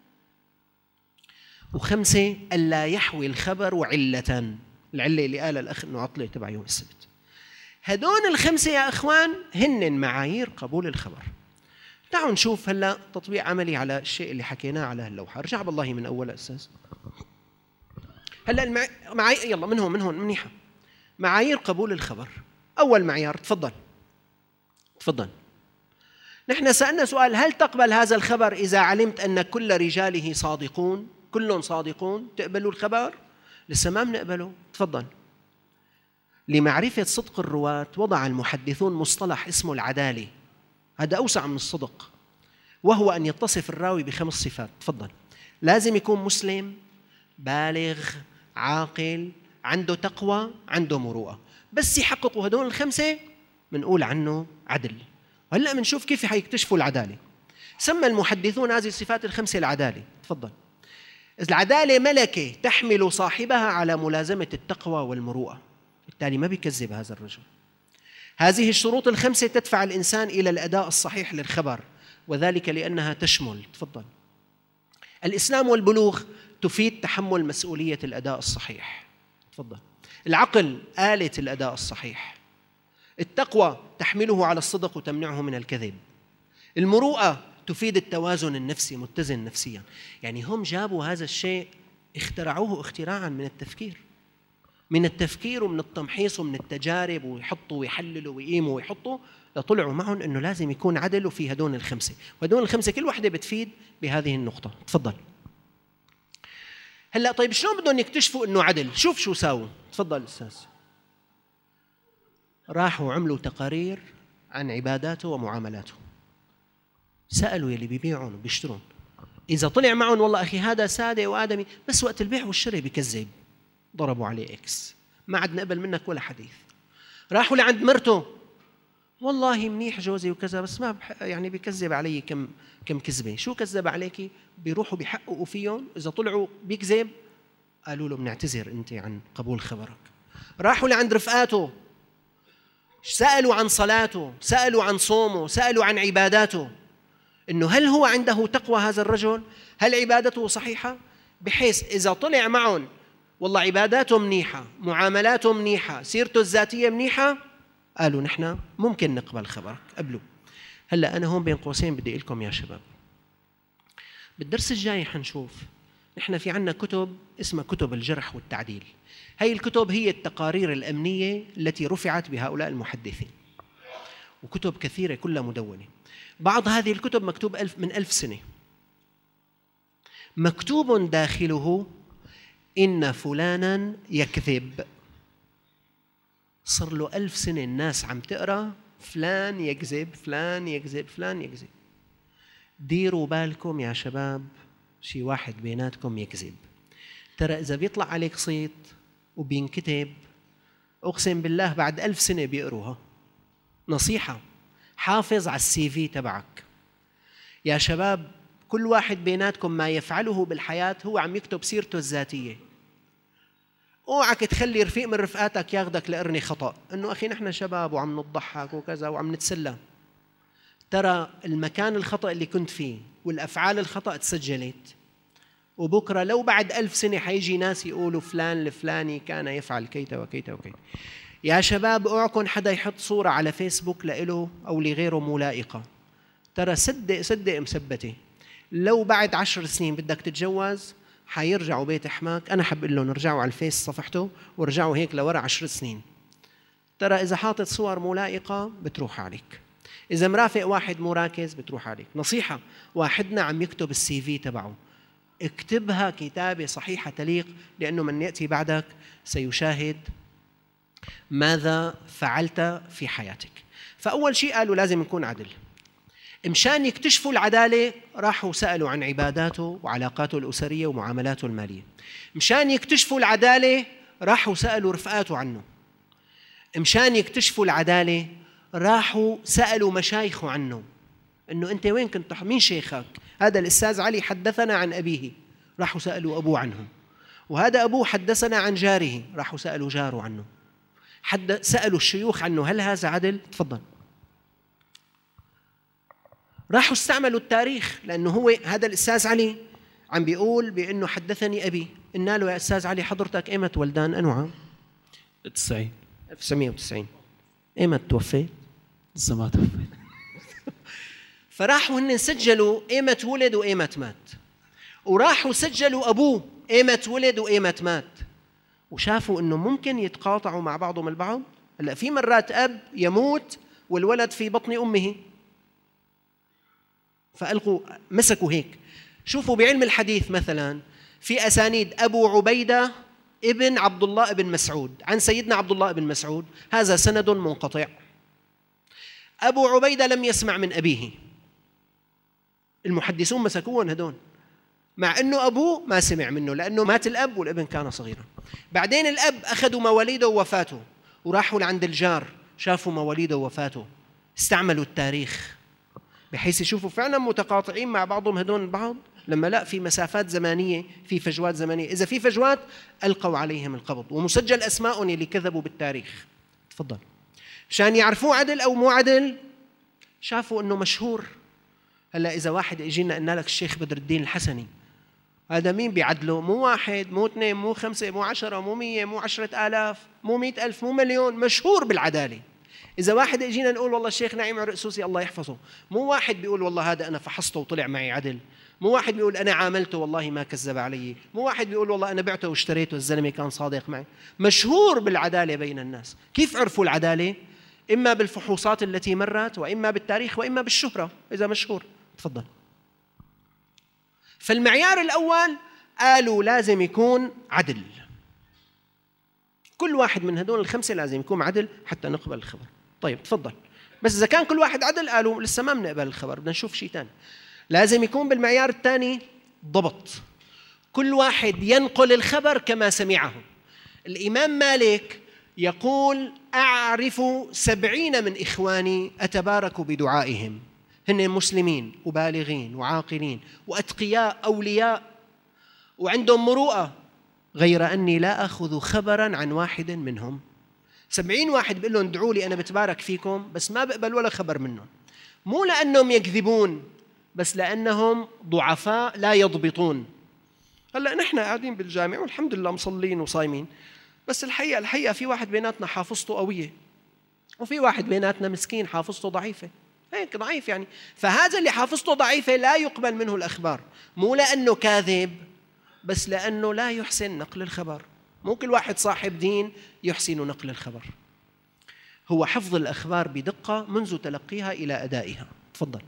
5 ألا يحوي الخبر علة، العلة اللي قال الأخ أنه عطلة تبع يوم السبت. هدول ال5 يا أخوان هن معايير قبول الخبر. تعالوا نشوف هلا تطبيق عملي على الشيء اللي حكيناه على هاللوحة. رجع بالله من أول أساس. هلا معايير، يلا من هون منيحة. معايير قبول الخبر. أول معيار، تفضل. نحن سألنا سؤال: هل تقبل هذا الخبر إذا علمت أن كل رجاله صادقون؟ كلهم صادقون، تقبلوا الخبر؟ لسه ما بنقبله. تفضل. لمعرفة صدق الرواة وضع المحدثون مصطلح اسمه العدالة، هذا أوسع من الصدق، وهو أن يتصف الراوي ب5 صفات. تفضل. لازم يكون مسلم، بالغ، عاقل، عنده تقوى، عنده مروءة. بس يحققوا هدول ال5 بنقول عنه عدل. وهلأ بنشوف كيف حيكتشفوا العدالة. سمى المحدثون هذه الصفات ال5 العدالة. تفضل. العدالة ملكة تحمل صاحبها على ملازمة التقوى والمروءة، بالتالي ما بيكذب هذا الرجل. هذه الشروط ال5 تدفع الإنسان إلى الأداء الصحيح للخبر، وذلك لأنها تشمل، تفضل، الإسلام والبلوغ، تفيد تحمل مسؤولية الأداء الصحيح. تفضل. العقل آلة الأداء الصحيح. التقوى تحمله على الصدق وتمنعه من الكذب. المروءة تفيد التوازن النفسي، متزن نفسيا. يعني هم جابوا هذا الشيء، اخترعوه اختراعا من التفكير ومن التمحيص ومن التجارب، ويحطوا ويحللوا ويقيموا ويحطوا، لطلعوا معهم أنه لازم يكون عدل وفي هدول ال5. وهدول ال5 كل واحدة بتفيد بهذه النقطة. تفضل. هلأ طيب شلون بدهم يكتشفوا أنه عدل؟ شوف شو ساووا. تفضل أستاذ. راحوا عملوا تقارير عن عباداته ومعاملاته، سألوا يلي بيبيعون وبيشترون، إذا طلع معهم والله أخي هذا سادة وآدمي، بس وقت البيع والشراء بيكذب، ضربوا عليه إكس، ما عاد نقبل منك ولا حديث. راحوا لعند مرته، والله منيح جوزي وكذا، بس ما يعني بيكذب علي كم كذبة. شو كذب عليكي؟ بيروحوا بيحققوا فيهم، إذا طلعوا بيكذب قالوا له بنعتذر أنت عن قبول خبرك. راحوا لعند رفقاته، سألوا عن صلاته، سألوا عن صومه، سألوا عن عباداته، إنه هل هو عنده تقوى هذا الرجل؟ هل عبادته صحيحة؟ بحيث إذا طلع معهم والله عباداته منيحة، معاملاته منيحة، سيرته الذاتية منيحة، قالوا نحن ممكن نقبل خبرك، قبلوا. هلأ أنا هون بين قوسين بدي أقول لكم يا شباب، بالدرس الجاي حنشوف نحن في عنا كتب اسمها كتب الجرح والتعديل. هاي الكتب هي التقارير الأمنية التي رفعت بهؤلاء المحدثين، وكتب كثيرة كلها مدونة. بعض هذه الكتب مكتوب من 1000 سنة، مكتوب داخله إن فلانا يكذب. صار له 1000 سنة الناس عم تقرأ فلان يكذب، فلان يكذب، فلان يكذب. ديروا بالكم يا شباب، شي واحد بيناتكم يكذب، ترى إذا بيطلع عليك صيت وبينكتب، أقسم بالله بعد 1000 سنة بيقروها نصيحة، حافظ على السي في تبعك. يا شباب كل واحد بيناتكم ما يفعله بالحياة هو عم يكتب سيرته الذاتية. اوعك تخلي رفيق من رفقاتك ياخدك لقرني خطأ، انه اخي نحن شباب وعم نضحك وكذا وعم نتسلى. ترى المكان الخطأ اللي كنت فيه والافعال الخطأ تسجلت، وبكره لو بعد 1000 سنة حيجي ناس يقولوا فلان الفلاني كان يفعل كيت وكيت وكيت. يا شباب اوعكم حدا يحط صورة على فيسبوك لإله او لغيره ملائقة. ترى صدق مثبتة، لو بعد 10 سنين بدك تتجوز حيرجعوا بيت حماك. أنا حب لهم ارجعوا على الفيس صفحته ورجعوا هيك لورا 10 سنين. ترى إذا حاطط صور ملائقة بتروح عليك، إذا مرافق واحد مراكز بتروح عليك. نصيحة، واحدنا عم يكتب السي في تبعه، اكتبها كتابة صحيحة تليق، لأنه من يأتي بعدك سيشاهد ماذا فعلت في حياتك. فأول شيء قالوا لازم نكون عدل. مشان يكتشفوا العدالة راحوا سألوا عن عباداته وعلاقاته الأسرية ومعاملاته المالية. مشان يكتشفوا العدالة راحوا سألوا رفقاته عنه. مشان يكتشفوا العدالة راحوا سألوا مشايخه عنه، إنه أنت وين كنت، مين شيخك؟ هذا الأستاذ علي حدثنا عن أبيه، راحوا سألوا أبوه عنه. وهذا أبوه حدثنا عن جاره، راحوا سألوا جاره عنه. سألوا الشيوخ عنه. هل هذا عدل؟ تفضل. راحوا استعملوا التاريخ، لأنه هو هذا الأستاذ علي عم بيقول بأنه حدثني أبي. قلنا له يا أستاذ علي حضرتك إيمت ولدان؟ أنو عام؟ 90. 1990. إيمت توفيت؟ لسه ما توفيت. فراحوا هن سجلوا إيمت ولد وإيمت مات، وراحوا سجلوا أبوه إيمت ولد وإيمت مات، وشافوا إنه ممكن يتقاطعوا مع بعضهم البعض. هلا في مرات أب يموت والولد في بطن أمه، فألقوا مسكوا هيك. شوفوا بعلم الحديث مثلا في أسانيد أبو عبيدة ابن عبد الله ابن مسعود عن سيدنا عبد الله ابن مسعود، هذا سند منقطع. أبو عبيدة لم يسمع من أبيه، المحدثون مسكوهم هدول، مع أنه أبوه ما سمع منه لأنه مات الأب والابن كان صغيرا. بعدين الأب أخذوا مواليده ووفاته وراحوا لعند الجار، شافوا مواليده ووفاته، استعملوا التاريخ بحيث يشوفوا فعلا متقاطعين مع بعضهم هدول البعض. لما لا في مسافات زمانية، في فجوات زمانية، إذا في فجوات ألقوا عليهم القبض، ومسجل أسماءهم اللي كذبوا بالتاريخ. تفضل. عشان يعرفوا عدل أو مو عدل، شافوا أنه مشهور. هلا إذا واحد يجينا قلنا لك الشيخ بدر الدين الحسني، هذا مين بيعدله؟ مو واحد، مو اثنين، مو خمسة، مو 10، مو 100، مو 10,000، مو 100,000، مو مليون، مشهور بالعدالة. إذا واحد يجينا نقول والله الشيخ نعيم عرق سوسي الله يحفظه، مو واحد بيقول والله هذا أنا فحصته وطلع معي عدل، مو واحد بيقول أنا عاملته والله ما كذب علي، مو واحد بيقول والله أنا بعته واشتريته الزلمة كان صادق معي. مشهور بالعدالة بين الناس. كيف عرفوا العدالة؟ إما بالفحوصات التي مرت، وإما بالتاريخ، وإما بالشهرة إذا مشهور. تفضل. فالمعيار الأول قالوا لازم يكون عدل، كل واحد من هدول الخمسة لازم يكون عدل حتى نقبل الخبر. طيب تفضل. بس إذا كان كل واحد عدل قالوا لسه ما بنقبل الخبر، بدنا نشوف شيء ثاني. لازم يكون بالمعيار الثاني ضبط، كل واحد ينقل الخبر كما سمعه. الإمام مالك يقول أعرف 70 من إخواني أتبارك بدعائهم، هن مسلمين وبالغين وعاقلين وأتقياء أولياء وعندهم مروءة، غير أني لا أخذ خبراً عن واحد منهم. 70 واحد بيقول لهم ادعوا لي أنا بتبارك فيكم، بس ما بقبل ولا خبر منهم، مو لأنهم يكذبون، بس لأنهم ضعفاء لا يضبطون. هلأ نحن قاعدين بالجامع والحمد لله مصلين وصايمين، بس الحقيقة في واحد بيناتنا حافظته قوية، وفي واحد بيناتنا مسكين حافظته ضعيفة، هيك ضعيف يعني. فهذا اللي حافظته ضعيفة لا يقبل منه الأخبار، مو لأنه كاذب، بس لأنه لا يحسن نقل الخبر. مو كل واحد صاحب دين يحسن نقل الخبر. هو حفظ الأخبار بدقة منذ تلقيها إلى أدائها. تفضل.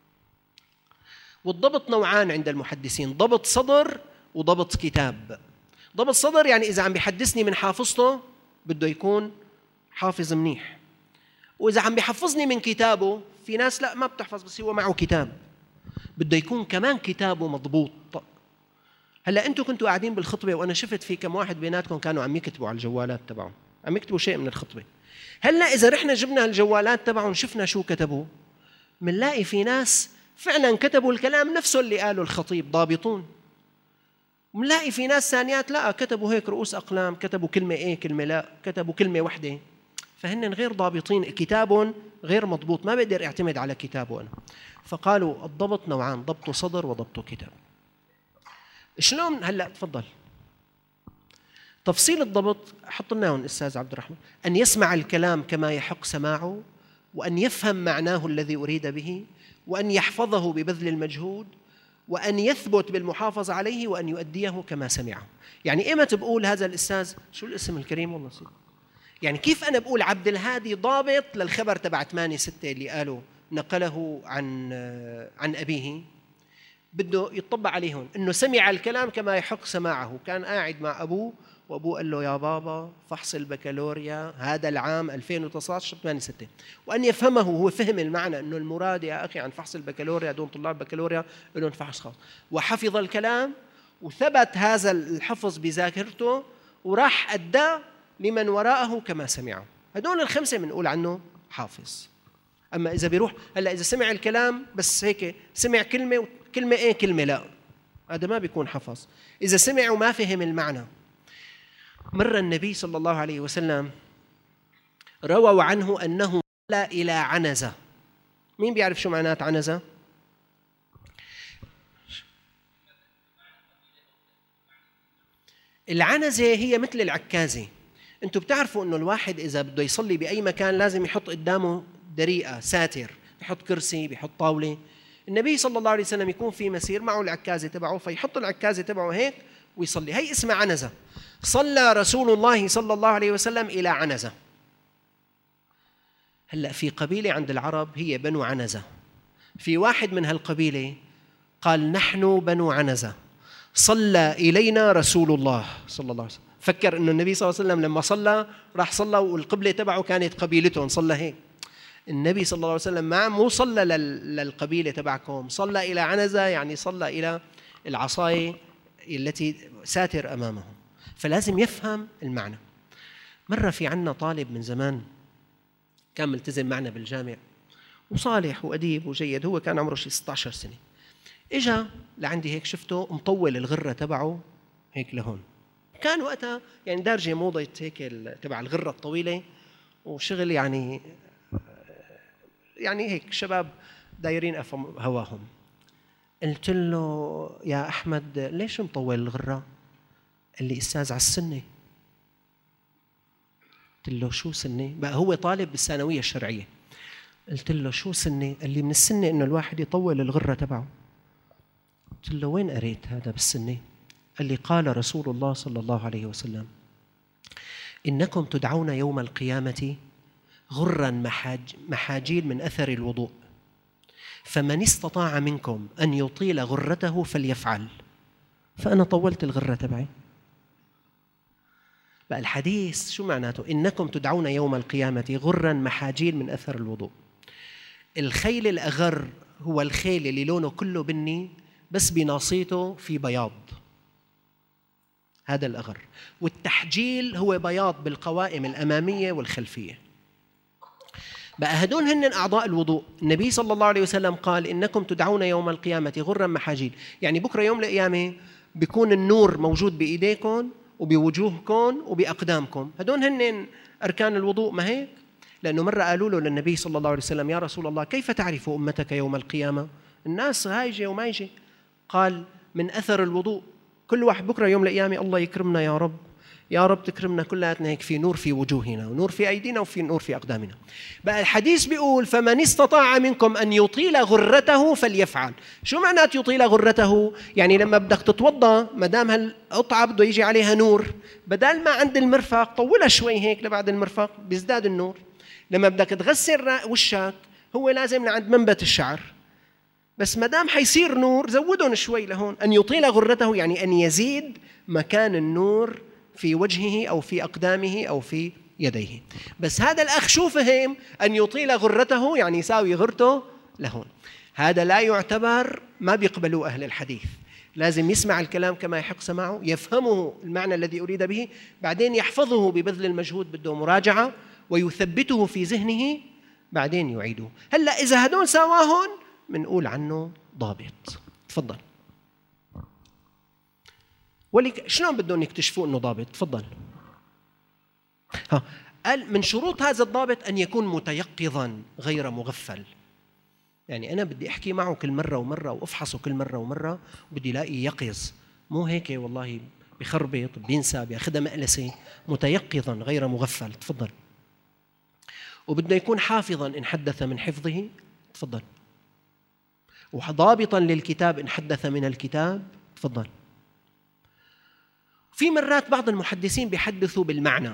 والضبط نوعان عند المحدثين، ضبط صدر وضبط كتاب. ضبط صدر يعني إذا عم بيحدثني من حافظته بده يكون حافظ منيح، وإذا عم بيحفظني من كتابه، في ناس لا ما بتحفظ بس هو معه كتاب، بده يكون كمان كتابه مضبوط. هلا أنتم كنتوا قاعدين بالخطبة وأنا شفت في كم واحد بيناتكم كانوا عم يكتبوا على الجوالات تبعهم، عم يكتبوا شيء من الخطبة. هلا إذا رحنا جبنا الجوالات تبعهم شفنا شو كتبوا، منلاقي في ناس فعلا كتبوا الكلام نفسه اللي قاله الخطيب، ضابطون. منلاقي في ناس ثانيات لا، كتبوا هيك رؤوس أقلام، كتبوا كلمة إيه كلمة لا، كتبوا كلمة واحدة، فهن غير ضابطين، كتابهم غير مضبوط، ما بقدر اعتمد على كتابه أنا. فقالوا الضبط نوعان، ضبط صدر وضبط كتاب. شلون هلا؟ تفضل. تفصيل الضبط حط لنا هون أستاذ عبد الرحمن: أن يسمع الكلام كما يحق سماعه، وأن يفهم معناه الذي أريد به، وأن يحفظه ببذل المجهود، وأن يثبت بالمحافظة عليه، وأن يؤديه كما سمعه. يعني إيمتى بقول هذا الأستاذ شو الاسم الكريم والله نسيت، يعني كيف أنا بقول عبد الهادي ضابط للخبر تبع 8/6 اللي قاله نقله عن أبيه، بده يطبق عليه هون إنه سمع الكلام كما يحق سماعه، كان قاعد مع أبوه وأبوه قال له يا بابا فحص البكالوريا هذا العام 2019 8/6، وأن يفهمه، هو فهم المعنى إنه المراد يا أخي عن فحص البكالوريا دون طلاب بكالوريا لهم فحص خاص، وحفظ الكلام وثبت هذا الحفظ بذاكرته وراح أداه لمن وراءه كما سمعه. هدول الخمسة بنقول عنه حافظ. أما إذا بيروح هلا إذا سمع الكلام بس هيك سمع كلمة كلمة إيه كلمة لا، هذا ما بيكون حفظ. إذا سمع وما فهم المعنى. مر النبي صلى الله عليه وسلم رووا عنه أنه صلى إلى عنزة. مين بيعرف شو معنات عنزة؟ العنزة هي مثل العكازة. أنتم بتعرفوا أنه الواحد إذا بده يصلي بأي مكان لازم يحط قدامه دريقة، ساتر، بيحط كرسي، بيحط طاولة. النبي صلى الله عليه وسلم يكون في مسير معه العكازة تبعه، فيحط العكازة تبعه هيك ويصلي، هي اسمها عنزة. صلى رسول الله صلى الله عليه وسلم إلى عنزة. هلأ في قبيلة عند العرب هي بنو عنزة، في واحد من هالقبيلة قال نحن بنو عنزة صلى إلينا رسول الله صلى الله عليه وسلم. فكر إنه النبي صلى الله عليه وسلم لما صلى راح صلى والقبلة تبعه كانت قبيلتهم، صلى هيك. النبي صلى الله عليه وسلم مو صلى للقبيلة تبعكم، صلى إلى عنزة يعني صلى إلى العصاية التي ساتر أمامهم، فلازم يفهم المعنى. مرة في عنا طالب من زمان كان ملتزم معنا بالجامع وصالح وأديب وجيد، هو كان عمره شي 16 سنة. إجا لعندي هيك شفته مطول الغرة تبعه هيك لهون، كان وقتها يعني دارجة موضة هيك تبع الغرة الطويلة وشغل يعني هيك شباب دايرين أفهم هواهم. قلت له يا أحمد ليش مطول الغرة؟ قال لي أستاذ على السنة. قلت له شو سنة؟ بقى هو طالب بالثانوية الشرعية. قلت له شو سنة؟ قال لي من السنة إنه الواحد يطول الغرة تبعه. قلت له وين قريت هذا بالسنة؟ قال لي قال رسول الله صلى الله عليه وسلم إنكم تدعون يوم القيامة غرا محاجيل من أثر الوضوء، فمن استطاع منكم أن يطيل غرته فليفعل. فأنا طولت الغرة تبعي. بقى الحديث شو معناته؟ إنكم تدعون يوم القيامة غرا محاجيل من أثر الوضوء. الخيل الأغر هو الخيل اللي لونه كله بني بس بناصيته في بياض، هذا الأغر. والتحجيل هو بياض بالقوائم الأمامية والخلفية. بقى هدول هن أعضاء الوضوء. النبي صلى الله عليه وسلم قال إنكم تدعون يوم القيامة غرا محاجيل، يعني بكرة يوم القيامة بيكون النور موجود بإيديكم وبوجوهكم وبأقدامكم. هدول هن أركان الوضوء، ما هيك؟ لأنه مرة قالوا له للنبي صلى الله عليه وسلم يا رسول الله كيف تعرف أمتك يوم القيامة؟ الناس هايجة وما يجي. قال من أثر الوضوء. كل واحد بكرة يوم القيامة الله يكرمنا يا رب، يا رب تكرمنا كلاتنا هيك في نور في وجوهنا ونور في أيدينا وفي نور في أقدامنا. بقى الحديث بيقول فمن استطاع منكم أن يطيل غرته فليفعل. شو معنات يطيل غرته؟ يعني لما بدك تتوضأ ما دام هالقطعة بده يجي عليها نور، بدل ما عند المرفق طولها شوي هيك لبعد المرفق بيزداد النور. لما بدك تغسل وشك هو لازم لعند منبت الشعر، بس ما دام حيصير نور زودهم شوي لهون. أن يطيل غرته يعني أن يزيد مكان النور في وجهه أو في أقدامه أو في يديه. بس هذا الأخ شو فهم؟ أن يطيل غرته يعني يساوي غرته لهون. هذا لا يعتبر، ما بيقبلوا أهل الحديث. لازم يسمع الكلام كما يحق سماعه، يفهمه المعنى الذي أريد به، بعدين يحفظه ببذل المجهود، بده مراجعة ويثبته في ذهنه بعدين يعيده. هلأ إذا هدول سواهن منقول عنه ضابط. تفضل. شلون بدهم يكتشفوا أنه ضابط؟ تفضل. قال من شروط هذا الضابط أن يكون متيقظا غير مغفل. يعني أنا بدي أحكي معه كل مرة ومرة وأفحصه كل مرة ومرة وبدي لاقي يقظ، مو هيك والله بخربط بينسى بياخذها مقلسة. متيقظا غير مغفل. تفضل. وبده يكون حافظا إن حدث من حفظه. تفضل. وضابطا للكتاب إن حدث من الكتاب. تفضل. في مرات بعض المحدثين بيحدثوا بالمعنى.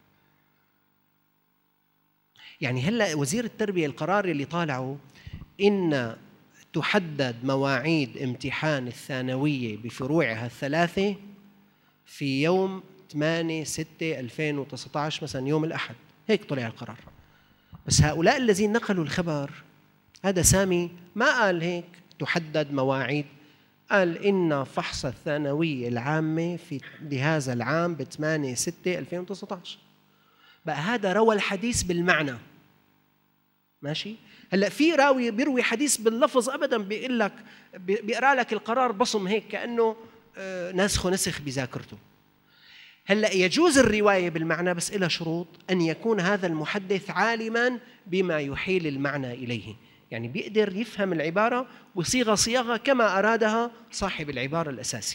يعني هلأ وزير التربية القرار اللي طالعه إن تحدد مواعيد امتحان الثانوية بفروعها الثلاثة في يوم 8/6/2019 مثلا يوم الأحد، هيك طلع القرار. بس هؤلاء الذين نقلوا الخبر، هذا سامي ما قال هيك تحدد مواعيد، قال إن فحص الثانوية العامة بهذا العام ب8/6/2019. بقى هذا روى الحديث بالمعنى. ماشي؟ هلا في راوي بيروي حديث باللفظ ابدا، بيقول لك بيقرا لك القرار بصم هيك كانه ناسخ ونسخ بذاكرته. هلا يجوز الروايه بالمعنى بس إلى شروط، ان يكون هذا المحدث عالما بما يحيل المعنى اليه، يعني بيقدر يفهم العباره ويصيغ صياغه كما ارادها صاحب العباره الاساسي.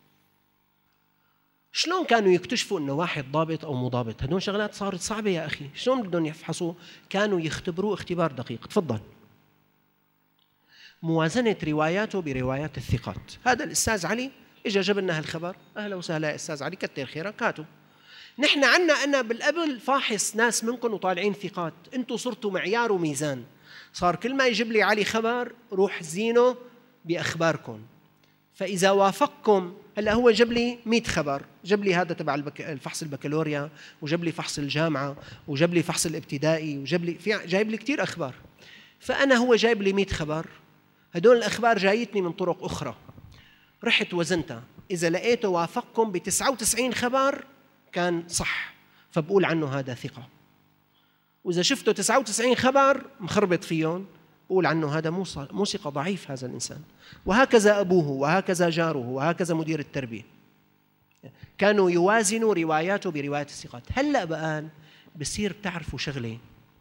شلون كانوا يكتشفوا انه واحد ضابط او مو ضابط؟ هدول شغلات صارت صعبه يا اخي، شلون بدهم يفحصوا؟ كانوا يختبروه اختبار دقيق. تفضل. موازنه رواياته بروايات الثقات. هذا الاستاذ علي اجى جاب لنا هالخبر، اهلا وسهلا يا استاذ علي، كتر خيرك، هاتوا. نحن عنا انا بالقبل فاحص ناس منكم وطالعين ثقات، انتم صرتوا معيار وميزان. صار كل ما يجيب لي علي خبر روح زينه باخباركم. فإذا وافقكم، هلا هو جاب لي 100 خبر، جاب لي هذا تبع الفحص البكالوريا، وجاب لي فحص الجامعة، وجاب لي فحص الابتدائي، وجاب لي جايب لي كثير أخبار. فأنا هو جايب لي 100 خبر، هدول الأخبار جايتني من طرق أخرى، رحت وزنتها، إذا لقيته وافقكم ب99 خبر كان صح، فبقول عنه هذا ثقة. وإذا شفته 99 خبر مخربط فيهم، بقول عنه هذا مو ثقة، ضعيف هذا الإنسان. وهكذا أبوه، وهكذا جاره، وهكذا مدير التربية. كانوا يوازنوا رواياته بروايات الثقات. هلأ بقى بصير بتعرفوا شغلة،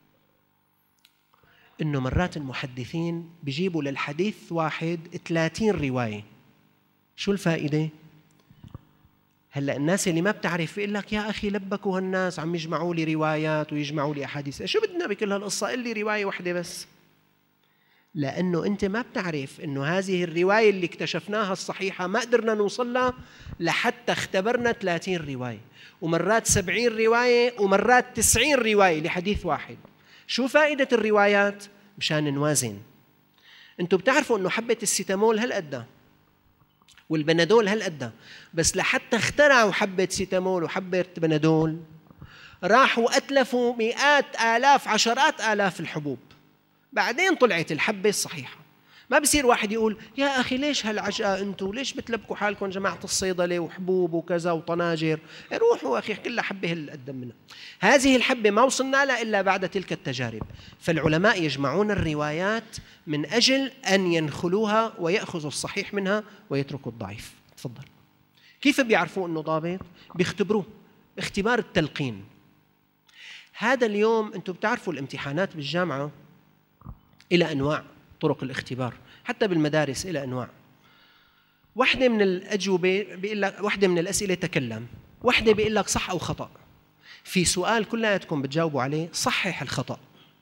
إنه مرات المحدثين بيجيبوا للحديث واحد 30 رواية. شو الفائدة؟ هلأ الناس اللي ما بتعرف بيقول لك يا أخي لبكوا هالناس عم يجمعوا لي روايات ويجمعوا لي أحاديث، شو بدنا بكل هالقصة؟ قل لي رواية واحدة بس. لأنه أنت ما بتعرف أنه هذه الرواية اللي اكتشفناها الصحيحة ما قدرنا نوصلها لحتى اختبرنا 30 رواية، ومرات 70 رواية، ومرات 90 رواية لحديث واحد. شو فائدة الروايات؟ مشان نوازن. أنتوا بتعرفوا أنه حبة السيتامول هالقد والبنادول هالقد، بس لحتى اخترعوا حبة سيتامول وحبة بنادول راحوا أتلفوا مئات آلاف عشرات آلاف الحبوب، بعدين طلعت الحبة الصحيحة. ما بصير واحد يقول يا أخي ليش هالعجقة أنتوا، ليش بتلبكوا حالكم جماعة الصيدلة وحبوب وكذا وطناجر، روحوا أخي كلها حبة هالقدم منها. هذه الحبة ما وصلنا لها إلا بعد تلك التجارب. فالعلماء يجمعون الروايات من أجل أن ينخلوها ويأخذوا الصحيح منها ويتركوا الضعيف. تفضل. كيف بيعرفوا أنه ضابط؟ بيختبروه اختبار التلقين. هذا اليوم أنتوا بتعرفوا الامتحانات بالجامعة إلى أنواع، طرق الاختبار حتى بالمدارس إلى أنواع. واحدة من الأجوبة بيقول لك، واحدة من الأسئلة تكلم، واحدة بيقول لك صح أو خطأ. في سؤال كلياتكم بتجاوبوا عليه صحح الخطأ،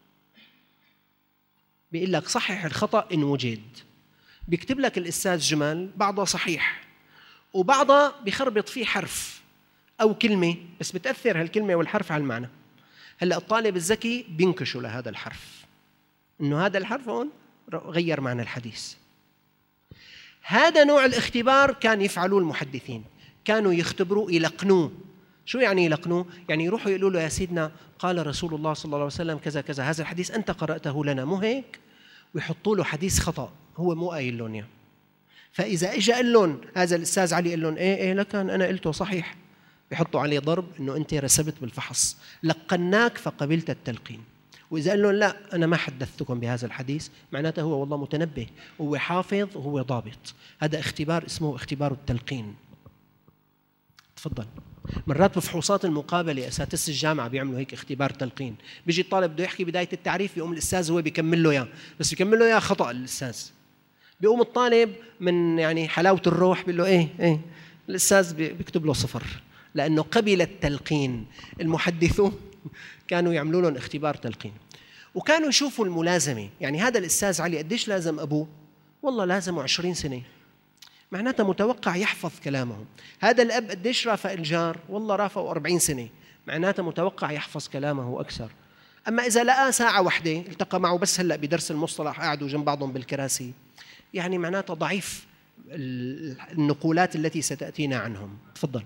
بيقول لك صحح الخطأ إن وجد. بيكتب لك الأستاذ جمل بعضها صحيح وبعضها بيخربط فيه حرف أو كلمة، بس بتأثر هالكلمة والحرف على المعنى. هلأ الطالب الذكي بينكشوا لهذا الحرف، إنه هذا الحرف هون غير معنى الحديث. هذا نوع الاختبار كان يفعلوه المحدثين، كانوا يختبروه يلقنوه. شو يعني يلقنوه؟ يعني يروحوا يقولوا له يا سيدنا قال رسول الله صلى الله عليه وسلم كذا كذا، هذا الحديث أنت قرأته لنا مو هيك؟ ويحطوا له حديث خطأ هو مو قايل لهم إياه. فإذا إجا قال لهم هذا الأستاذ علي قال لهم إيه لكن أنا قلته صحيح، بيحطوا عليه ضرب إنه أنت رسبت بالفحص، لقناك فقبلت التلقين. وإذا قال لهم لا أنا ما حدثتكم بهذا الحديث، معناته هو والله متنبه، هو حافظ وهو ضابط. هذا اختبار اسمه اختبار التلقين. تفضل. مرات بفحوصات المقابلة أساتذة الجامعة بيعملوا هيك اختبار تلقين، بيجي الطالب بده يحكي بداية التعريف، بيقوم الأستاذ هو بيكمل له إياه، بس بيكمل له إياه خطأ الأستاذ، بيقوم الطالب من يعني حلاوة الروح بيقول له إيه الأستاذ بيكتب له 0 لأنه قبل التلقين. المحدثون كانوا يعملوا لهم اختبار تلقين، وكانوا يشوفوا الملازمة. يعني هذا الأستاذ علي قديش لازم أبوه؟ والله لازمه 20 سنة، معناتها متوقع يحفظ كلامهم. هذا الأب قديش رافق الجار؟ والله رافقه 40 سنة، معناتها متوقع يحفظ كلامه أكثر. أما إذا لقى ساعة واحدة التقى معه بس هلأ بدرس المصطلح، قاعدوا جنب بعضهم بالكراسي، يعني معناتها ضعيف النقولات التي ستأتينا عنهم. تفضل.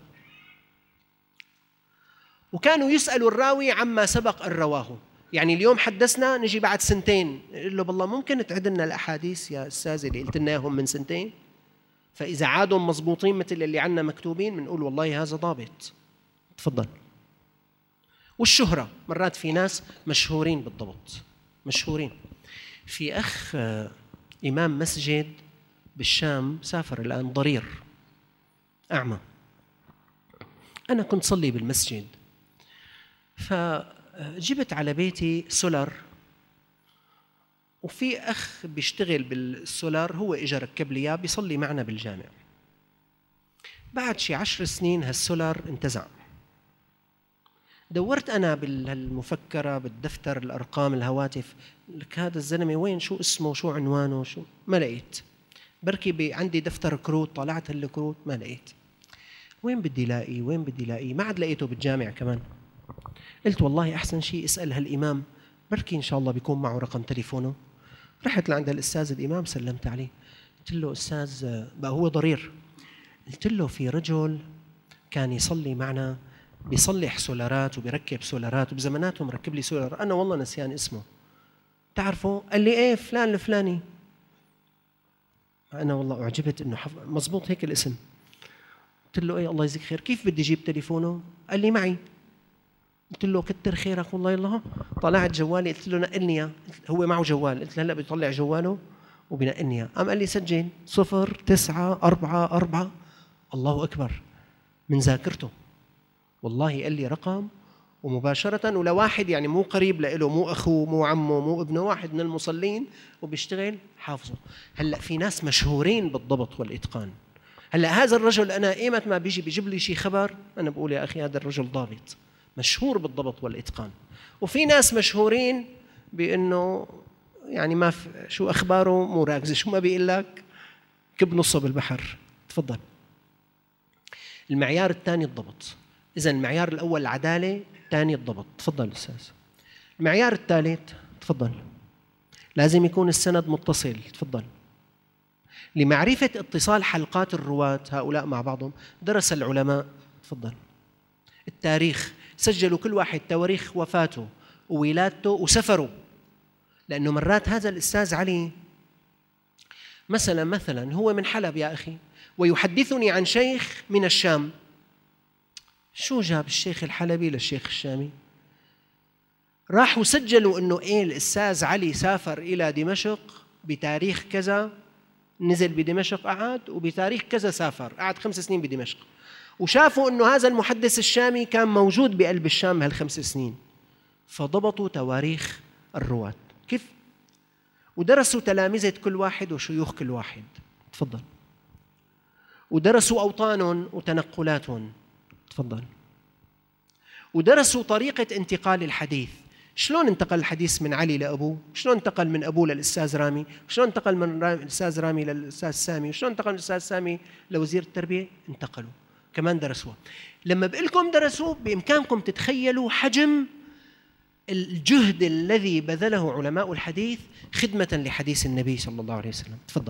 وكانوا يسألوا الراوي عما سبق أن رواه. يعني اليوم حدثنا، نجي بعد 2 سنين نقول له بالله ممكن تعد لنا الأحاديث يا أستاذ اللي قلت لنا إياهم من 2 سنين؟ فإذا عادوا مضبوطين مثل اللي عنا مكتوبين بنقول والله هذا ضابط. تفضل. والشهرة، مرات في ناس مشهورين بالضبط، مشهورين. في أخ إمام مسجد بالشام سافر الآن، ضرير أعمى. أنا كنت صلي بالمسجد، فجبت على بيتي سولار، وفي أخ بيشتغل بالسولار هو إجا ركب لي إياه، بيصلي معنا بالجامع. بعد شي 10 سنين هالسولار انتزع. دورت أنا بالمفكرة بالدفتر الأرقام الهواتف، لك هذا الزلمة وين، شو اسمه، شو عنوانه، شو، ما لقيت. بركي عندي دفتر كروت، طلعت هالكروت ما لقيت. وين بدي لاقيه؟ ما عاد لقيته بالجامع كمان. قلت والله أحسن شيء اسأل هالإمام، بركي إن شاء الله بيكون معه رقم تليفونه. رحت لعند الأستاذ الإمام، سلمت عليه، قلت له أستاذ، بقى هو ضرير، قلت له في رجل كان يصلي معنا بيصلح سولارات وبيركب سولارات، وبزماناته مركب لي سولار، أنا والله نسيان اسمه، تعرفه؟ قال لي إيه فلان الفلاني. أنا والله أعجبت إنه مزبوط هيك الاسم. قلت له إيه الله يجزيك خير، كيف بدي أجيب تليفونه؟ قال لي معي. قلت له كتر خيرك والله. يلا طلعت جوالي، قلت له نقلني اياه، هو معه جوال، قلت له هلا بيطلع جواله وبنقلني اياه. قام قال لي سجل 09444. الله اكبر، من ذاكرته والله. قال لي رقم ومباشره، ولواحد يعني مو قريب له، مو اخوه مو عمه مو ابنه، واحد من المصلين وبيشتغل حافظه. هلا في ناس مشهورين بالضبط والاتقان. هلا هذا الرجل انا ايمت ما بيجيب لي شيء خبر، انا بقول يا اخي هذا الرجل ضابط مشهور بالضبط والإتقان. وفي ناس مشهورين بأنه يعني ما شو أخباره، مو راكز، شو ما بيقول لك كب نصه بالبحر. تفضل. المعيار الثاني الضبط. إذا المعيار الأول العدالة، الثاني الضبط. تفضل أستاذ. المعيار الثالث، تفضل، لازم يكون السند متصل. تفضل. لمعرفة اتصال حلقات الرواة هؤلاء مع بعضهم درس العلماء، تفضل، التاريخ، سجلوا كل واحد تواريخ وفاته وولادته وسفره. لأنه مرات هذا الأستاذ علي مثلا هو من حلب يا أخي، ويحدثني عن شيخ من الشام. شو جاب الشيخ الحلبي للشيخ الشامي؟ راحوا سجلوا أنه إيه الأستاذ علي سافر إلى دمشق بتاريخ كذا، نزل بدمشق قعد، وبتاريخ كذا سافر قعد 5 سنين بدمشق. وشافوا أنه هذا المحدث الشامي كان موجود بقلب الشام هال5 سنين، فضبطوا تواريخ الرواة. كيف؟ ودرسوا تلامذة كل واحد وشيوخ كل واحد. تفضل. ودرسوا أوطانهم وتنقلاتهم. تفضل. ودرسوا طريقة انتقال الحديث، شلون انتقل الحديث من علي لأبوه، شلون انتقل من أبوه للأستاذ رامي، شلون انتقل من الأستاذ رامي للأستاذ سامي، وشلون انتقل من الأستاذ سامي لوزير التربية. انتقلوا كمان درسوها. لما بقولكم درسوا، بإمكانكم تتخيلوا حجم الجهد الذي بذله علماء الحديث خدمة لحديث النبي صلى الله عليه وسلم. تفضل.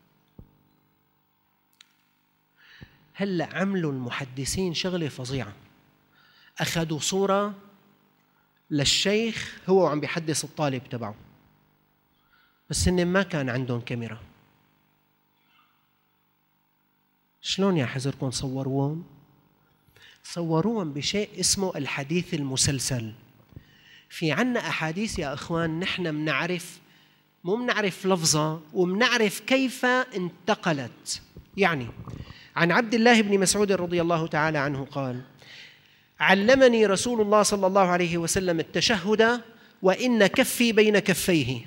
هلأ عملوا المحدثين شغلة فظيعة، أخذوا صورة للشيخ هو وعم بيحدث الطالب تبعه، بس إن ما كان عندهم كاميرا. شلون يا حزركم صوروهم؟ صوروهم بشيء اسمه الحديث المسلسل. في عنا أحاديث يا إخوان نحن مو منعرف لفظها ومنعرف كيف انتقلت. يعني عن عبد الله بن مسعود رضي الله تعالى عنه قال: علمني رسول الله صلى الله عليه وسلم التشهد وإن كفي بين كفيه.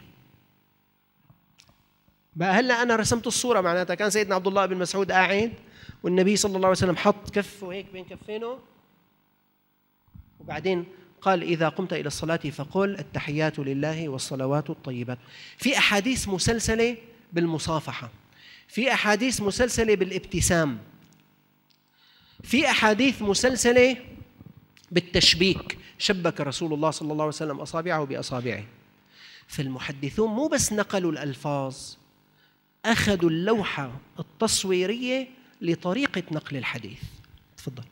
بقى هلا أنا رسمت الصورة، معناتها كان سيدنا عبد الله بن مسعود قاعد والنبي صلى الله عليه وسلم حط كفه هيك بين كفينه، وبعدين قال: إذا قمت إلى الصلاة فقل التحيات لله والصلوات الطيبات. في أحاديث مسلسلة بالمصافحة، في أحاديث مسلسلة بالابتسام، في أحاديث مسلسلة بالتشبيك، شبك رسول الله صلى الله عليه وسلم أصابعه بأصابعه. فالمحدثون مو بس نقلوا الألفاظ، أخذوا اللوحة التصويرية لطريقة نقل الحديث. تفضل.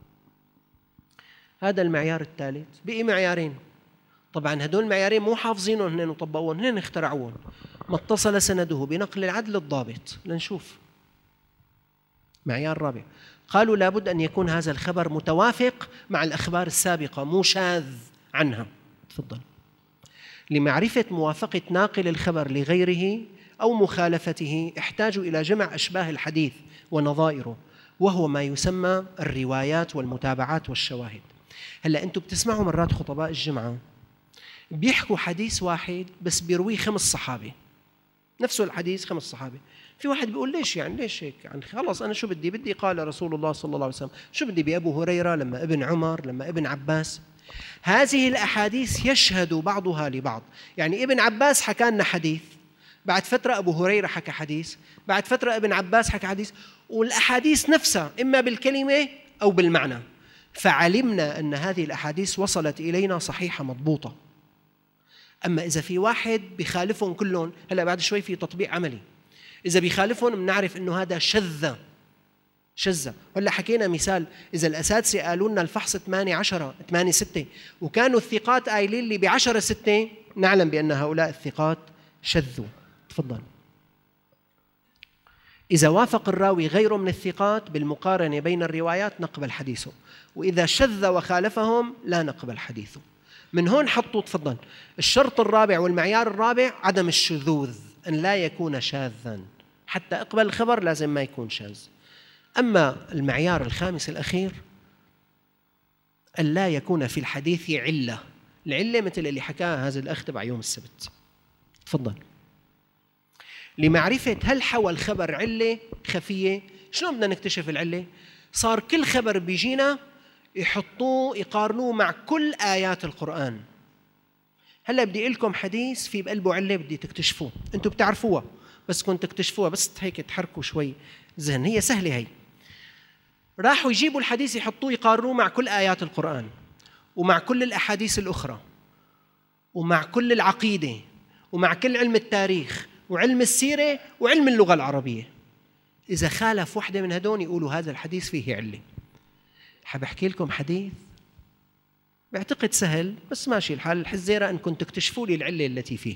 هذا المعيار الثالث. بقي معيارين، طبعا هدول المعيارين مو حافظينهم هن وطبقوهم، هن اخترعوهم. ما اتصل سنده بنقل العدل الضابط. لنشوف معيار رابع. قالوا لابد أن يكون هذا الخبر متوافق مع الأخبار السابقة، مو شاذ عنها. تفضل. لمعرفة موافقة ناقل الخبر لغيره أو مخالفته احتاجوا إلى جمع أشباه الحديث ونظائره، وهو ما يسمى الروايات والمتابعات والشواهد. هلأ أنتم بتسمعوا مرات خطباء الجمعة بيحكوا حديث واحد بس بيرويه 5 صحابة، نفسه الحديث 5 صحابة. في واحد بيقول ليش يعني ليش هيك؟ يعني خلص أنا شو بدي قال رسول الله صلى الله عليه وسلم، شو بدي بأبو هريرة لما ابن عمر لما ابن عباس. هذه الأحاديث يشهد بعضها لبعض. يعني ابن عباس حكى لنا حديث، بعد فترة أبو هريرة حكى حديث، بعد فترة ابن عباس حكى حديث، والأحاديث نفسها إما بالكلمة أو بالمعنى. فعلمنا أن هذه الأحاديث وصلت إلينا صحيحة مضبوطة. أما إذا في واحد بيخالفهم كلهم، هلأ بعد شوي في تطبيق عملي، إذا بيخالفهم بنعرف إنه هذا شذ. ولا حكينا مثال، إذا الأساتذة قالوا لنا الفحص 8-10 8-6 وكانوا الثقات قايلين لي ب10-6، نعلم بأن هؤلاء الثقات شذوا. تفضل. إذا وافق الراوي غيره من الثقات بالمقارنة بين الروايات نقبل حديثه، وإذا شذ وخالفهم لا نقبل حديثه. من هون حطوا تفضل الشرط الرابع والمعيار الرابع عدم الشذوذ، أن لا يكون شاذا، حتى أقبل الخبر لازم ما يكون شاذ. أما المعيار الخامس الأخير أن لا يكون في الحديث علة. العلة مثل اللي حكاها هذا الأخ تبع يوم السبت. تفضل. لمعرفة هل حوى الخبر علة خفية، شلون بدنا نكتشف العلة؟ صار كل خبر بيجينا يحطوه يقارنوه مع كل آيات القرآن. هلا بدي أقول لكم حديث في بقلبه علة بدي تكتشفوه، أنتم بتعرفوها بس كنت تكتشفوها، بس هيك تحركوا شوي ذهن، هي سهلة هي. راحوا يجيبوا الحديث يحطوه يقارنوه مع كل آيات القرآن ومع كل الأحاديث الأخرى ومع كل العقيدة ومع كل علم التاريخ وعلم السيرة وعلم اللغة العربية. إذا خالف واحدة من هدول يقولوا هذا الحديث فيه علة. حاب أحكي لكم حديث بعتقد سهل بس ماشي الحال، الحزيرة أنكم تكتشفوا لي العلة التي فيه.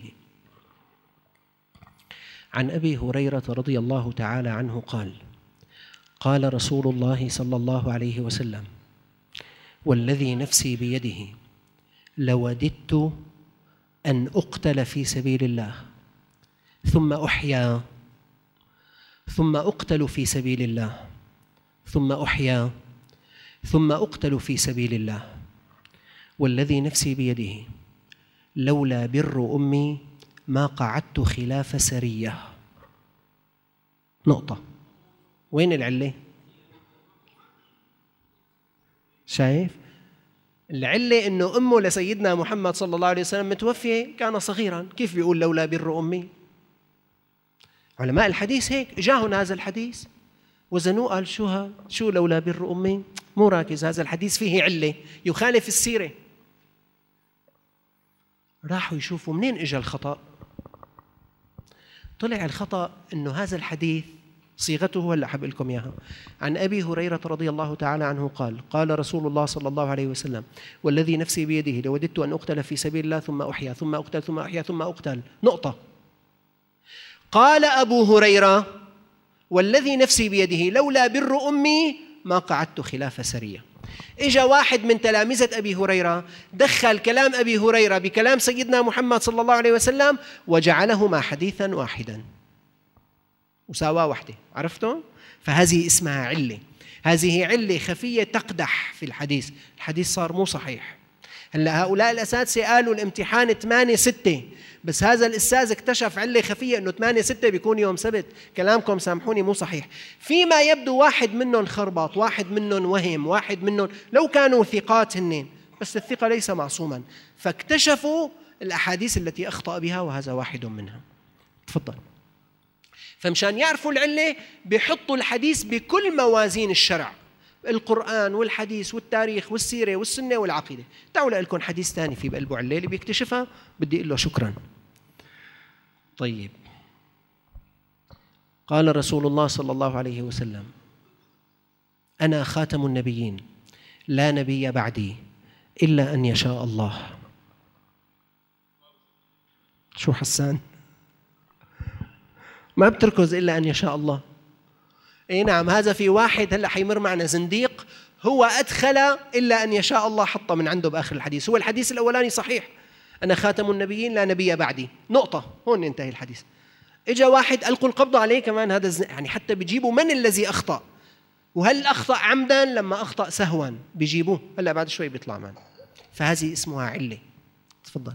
عن أبي هريرة رضي الله تعالى عنه قال: قال رسول الله صلى الله عليه وسلم: والذي نفسي بيده لوددت أن أقتل في سبيل الله ثم أحيا ثم أقتل في سبيل الله ثم أحيا ثم أقتل في سبيل الله، والذي نفسي بيده لولا بر أمي ما قعدت خلاف سرية. نقطة. وين العلة؟ شايف؟ العلة إنه أمه لسيدنا محمد صلى الله عليه وسلم متوفية، كان صغيرا، كيف بيقول لولا بر أمي؟ علماء الحديث هيك جاهن هذا الحديث وزنوه، قال شو لولا بر أمي؟ مو راكز، هذا الحديث فيه علة يخالف السيرة. راحوا يشوفوا منين إجا الخطأ. طلع الخطأ إنه هذا الحديث صيغته هلا حب لكم إياها. عن أبي هريرة رضي الله تعالى عنه قال: قال رسول الله صلى الله عليه وسلم: والذي نفسي بيده لوددت أن أقتل في سبيل الله ثم أحيا ثم أقتل ثم أحيا ثم أقتل. نقطة. قال أبو هريرة: والذي نفسي بيده لولا بر أمي ما قعدت خلاف سرية. إجا واحد من تلامذة أبي هريرة دخل كلام أبي هريرة بكلام سيدنا محمد صلى الله عليه وسلم وجعلهما حديثا واحدا مساواة واحدة. عرفتم؟ فهذه اسمها علة، هذه علة خفية تقدح في الحديث، الحديث صار مو صحيح. هلا هؤلاء الأساتذة قالوا الامتحان 8-6، بس هذا الأستاذ اكتشف علة خفية إنه 8-6 بيكون يوم سبت. كلامكم سامحوني مو صحيح. فيما يبدو واحد منهم خربط، واحد منهم وهم، واحد منهم لو كانوا ثقات هنين، بس الثقة ليس معصوما، فاكتشفوا الأحاديث التي أخطأ بها وهذا واحد منها. تفضل. فمشان يعرفوا العلة بيحطوا الحديث بكل موازين الشرع، القرآن والحديث والتاريخ والسيرة والسنة والعقيدة. تعالوا لكم حديث ثاني في بقلبه علة اللي بيكتشفها بدي أقول له شكرا. طيب، قال رسول الله صلى الله عليه وسلم: أنا خاتم النبيين لا نبي بعدي إلا أن يشاء الله. شو حسان؟ ما بتركز إلا أن يشاء الله. اي نعم، هذا في واحد هلا حيمر معنا زنديق هو أدخل إلا أن يشاء الله، حطه من عنده بآخر الحديث. هو الحديث الأولاني صحيح، أنا خاتم النبيين لا نبي بعدي، نقطة، هون ينتهي الحديث. إجا واحد ألقوا القبض عليه كمان، هذا يعني حتى بيجيبوا من الذي أخطأ، وهل أخطأ عمدا لما أخطأ سهوا بيجيبوه، هلا بعد شوي بيطلع معنا. فهذه اسمها علة. تفضل.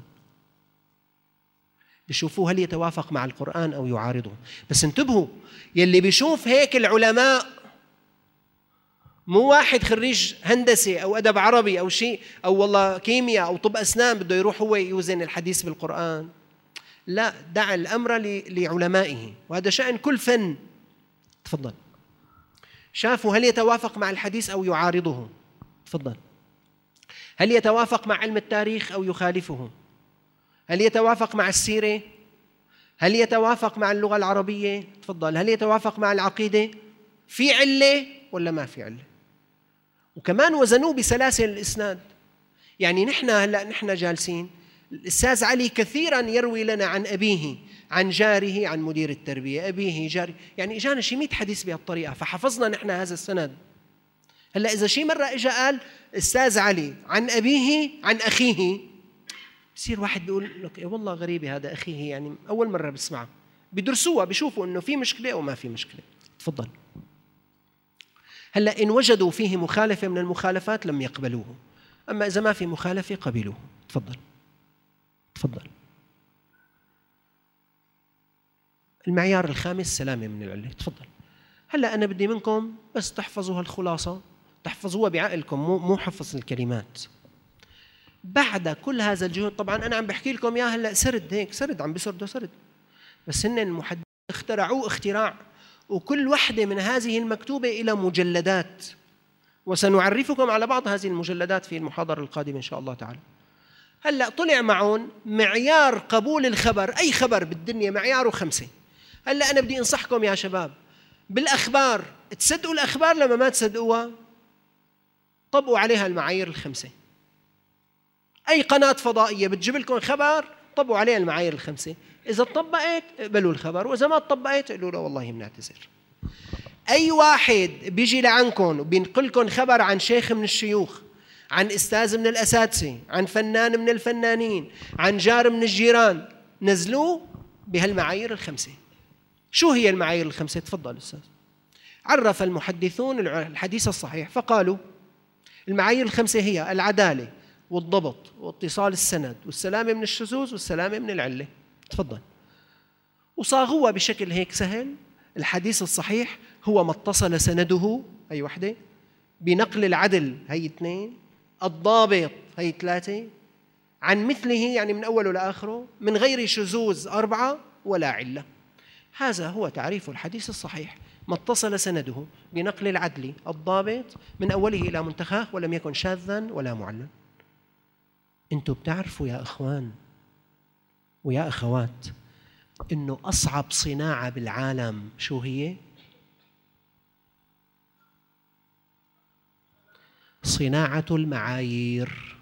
بيشوفوه هل يتوافق مع القرآن أو يعارضه. بس انتبهوا، يلي بيشوف هيك العلماء مو واحد خريج هندسة أو أدب عربي أو شيء، أو والله كيمياء أو طب أسنان بده يروح هو يوزن الحديث بالقرآن. لا، دع الأمر لعلمائه، وهذا شأن كل فن. تفضل. شافوا هل يتوافق مع الحديث أو يعارضه. تفضل. هل يتوافق مع علم التاريخ أو يخالفه؟ هل يتوافق مع السيرة؟ هل يتوافق مع اللغة العربية؟ تفضل. هل يتوافق مع العقيدة؟ في علة ولا ما في علة؟ وكمان وزنوه بسلاسل الإسناد. يعني نحن جالسين، الأستاذ علي كثيرا يروي لنا عن أبيه، عن جاره، عن مدير التربية، أبيه جاري، يعني إجانا شي 100 حديث بهالطريقة، فحفظنا نحن هذا السند. هلا إذا شي مرة إجا قال أستاذ علي عن أبيه عن أخيه، بصير واحد بيقول لك إيه والله غريبة هذا أخيه، يعني أول مرة بسمعه. بدرسوها بيشوفوا إنه في مشكلة أو ما في مشكلة. تفضل. هلا إن وجدوا فيه مخالفة من المخالفات لم يقبلوه، أما إذا ما في مخالفة قبلوه. تفضل. تفضل. المعيار الخامس سلامة من العلة. تفضل. هلا أنا بدي منكم بس تحفظوا هالخلاصة، تحفظوها بعقلكم، مو حفظ الكلمات. بعد كل هذا الجهد، طبعا أنا عم بحكي لكم يا هلا سرد، هيك سرد عم بسرده سرد، بس هن المحدثين اخترعوه اختراع، وكل وحدة من هذه المكتوبة إلى مجلدات، وسنعرفكم على بعض هذه المجلدات في المحاضرة القادمة إن شاء الله تعالى. هلا طلع معون معيار قبول الخبر، أي خبر بالدنيا معياره 5. هلا أنا بدي أنصحكم يا شباب بالأخبار، تصدقوا الأخبار لما ما تصدقوها طبقوا عليها المعايير ال5. أي قناة فضائية بتجيب لكم خبر طبقوا عليها المعايير ال5. إذا طبقت اقبلوا الخبر، وإذا ما طبقت قالوا له والله بنعتذر. أي واحد بيجي لعنكم وبينقل لكم خبر عن شيخ من الشيوخ، عن أستاذ من الأساتذة، عن فنان من الفنانين، عن جار من الجيران، نزلوه بهالمعايير ال5. شو هي المعايير ال5؟ تفضل أستاذ. عرف المحدثون الحديث الصحيح فقالوا المعايير ال5 هي العدالة والضبط واتصال السند والسلامة من الشذوذ والسلامة من العلة. تفضل. وصاغوها بشكل هيك سهل. الحديث الصحيح هو ما اتصل سنده، هي وحدة، بنقل العدل، هي 2، الضابط، هي 3، عن مثله يعني من أوله لآخره، من غير شذوذ 4، ولا علة. هذا هو تعريف الحديث الصحيح: ما اتصل سنده بنقل العدل الضابط من أوله إلى منتهاه، ولم يكن شاذا ولا معللا. أنتم بتعرفوا يا أخوان ويا أخوات إنه أصعب صناعة بالعالم شو هي؟ صناعة المعايير.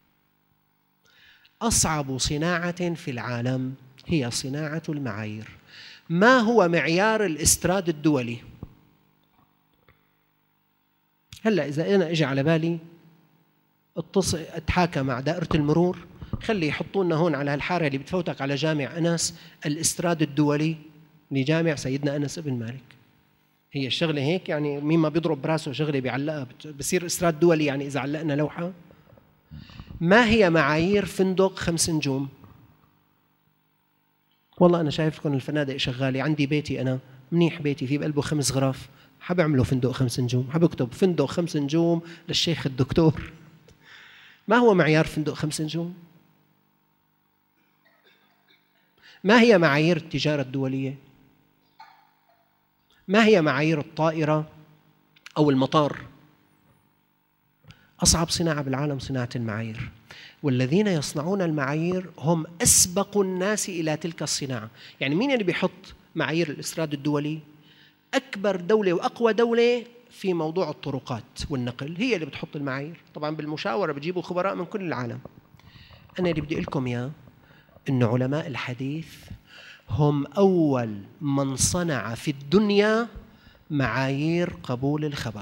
أصعب صناعة في العالم هي صناعة المعايير. ما هو معيار الاستراد الدولي؟ هلأ إذا أنا إجي على بالي اتحاكى مع دائرة المرور، خلي يحطوا لنا هون على هالحارة اللي بتفوتك على جامع أنس الاستراد الدولي لجامع سيدنا أنس بن مالك. هي الشغلة هيك يعني، مين ما بيضرب براسه شغلة بيعلقها بصير استراد دولي. يعني إذا علقنا لوحة، ما هي معايير فندق 5 نجوم؟ والله أنا شايف لكم الفنادق شغالة، عندي بيتي أنا منيح، بيتي في بقلبه 5 غراف، حاب أعمله فندق 5 نجوم، حاب أكتب فندق 5 نجوم للشيخ الدكتور. ما هو معيار فندق 5 نجوم؟ ما هي معايير التجارة الدولية؟ ما هي معايير الطائرة أو المطار؟ أصعب صناعة بالعالم صناعة المعايير، والذين يصنعون المعايير هم أسبق الناس إلى تلك الصناعة. يعني مين اللي بيحط معايير الإسراد الدولي؟ أكبر دولة وأقوى دولة في موضوع الطرقات والنقل هي اللي بتحط المعايير. طبعاً بالمشاورة بتجيبوا خبراء من كل العالم. أنا اللي بدي أقول لكم إياه إن علماء الحديث هم أول من صنع في الدنيا معايير قبول الخبر.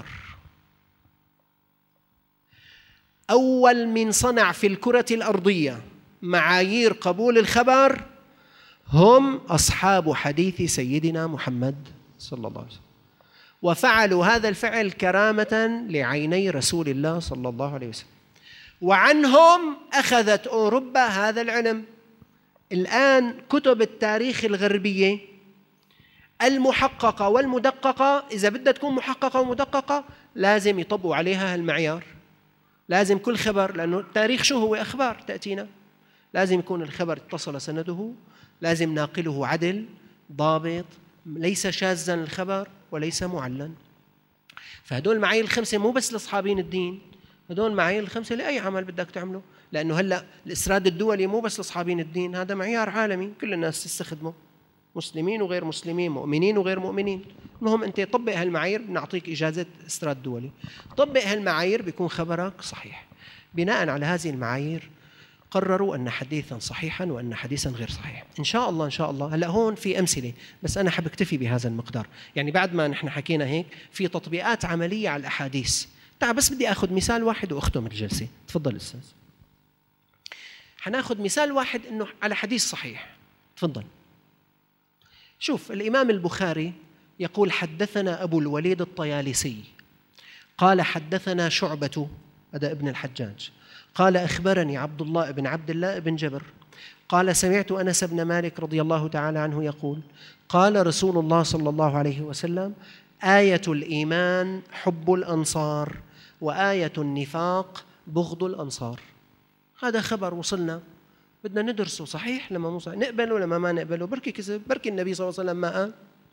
أول من صنع في الكرة الأرضية معايير قبول الخبر هم أصحاب حديث سيدنا محمد صلى الله عليه وسلم، وفعلوا هذا الفعل كرامة لعيني رسول الله صلى الله عليه وسلم، وعنهم أخذت أوروبا هذا العلم. الآن كتب التاريخ الغربية المحققة والمدققة، إذا بدها تكون محققة ومدققة لازم يطبقوا عليها هالمعيار. لازم كل خبر، لأنه التاريخ شو هو؟ أخبار تأتينا، لازم يكون الخبر اتصل سنده، لازم ناقله عدل ضابط، ليس شاذا الخبر وليس معلن. فهدول المعايير الخمسة مو بس لأصحابين الدين، هدول المعايير الخمسة لأي عمل بدك تعمله، لأنه هلأ الإسراد الدولي مو بس لأصحابين الدين، هذا معيار عالمي كل الناس تستخدمه، مسلمين وغير مسلمين، مؤمنين وغير مؤمنين. المهم أنت طبق هالمعايير، بنعطيك إجازة إسراد دولي، طبق هالمعايير بيكون خبرك صحيح. بناء على هذه المعايير قرروا أن حديثا صحيحا وأن حديثا غير صحيح. إن شاء الله إن شاء الله. هلأ هون في أمثلة، بس أنا حاب أكتفي بهذا المقدار. يعني بعد ما نحن حكينا هيك في تطبيقات عملية على الأحاديث. تعال بس بدي أخذ مثال واحد وأختم الجلسة. تفضل أستاذ. حناخذ مثال واحد إنه على حديث صحيح. تفضل. شوف، الإمام البخاري يقول حدثنا أبو الوليد الطيالسي قال حدثنا شعبة، هذا ابن الحجاج، قال أخبرني عبد الله بن عبد الله بن جبر قال سمعت أنس بن مالك رضي الله تعالى عنه يقول قال رسول الله صلى الله عليه وسلم آية الإيمان حب الأنصار وآية النفاق بغض الأنصار. هذا خبر وصلنا، بدنا ندرسه صحيح لما مو صحيح، نقبله ولا ما نقبله، بركي كذب، بركي النبي صلى الله عليه وسلم ما قال.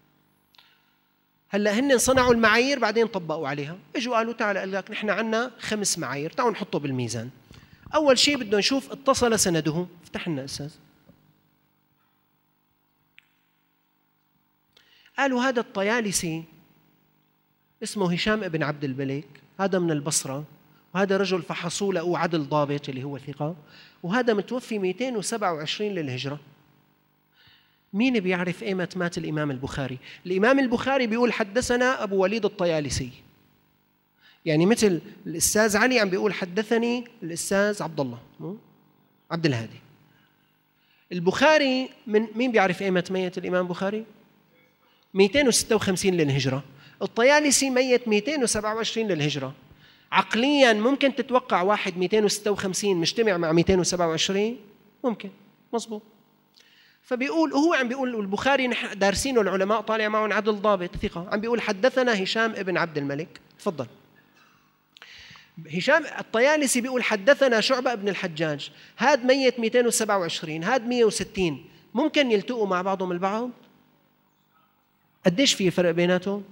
هلا هن صنعوا المعايير بعدين طبقوا عليها، اجوا قالوا تعال قال لك نحن عندنا 5 معايير، تعالوا نحطه بالميزان. أول شيء بدنا نشوف اتصل سنده. افتح لنا أستاذ. قالوا هذا الطيالسي اسمه هشام بن عبد الملك، هذا من البصرة، وهذا رجل فحصوا لقوا عدل ضابط اللي هو ثقة، وهذا متوفي 227 للهجرة. مين بيعرف ايمت مات الإمام البخاري؟ الإمام البخاري بيقول حدثنا أبو وليد الطيالسي، يعني مثل الأستاذ علي عم بيقول حدثني الأستاذ عبد الله عبد الهادي. البخاري من مين بيعرف ايمت ميت الإمام البخاري؟ 256 للهجرة. الطيالسي ميت 227 للهجرة. عقلياً ممكن تتوقع واحد 256 مجتمع مع 227؟ ممكن، مزبوط. فبيقول هو عم بيقول البخاري نحن دارسينه العلماء طالع معهم عدل ضابط ثقة، عم بيقول حدثنا هشام ابن عبد الملك. تفضل. هشام الطيالسي بيقول حدثنا شعبة ابن الحجاج، هاد ميت 227 هاد 160، ممكن يلتقوا مع بعضهم البعض؟ قديش في فرق بيناتهم؟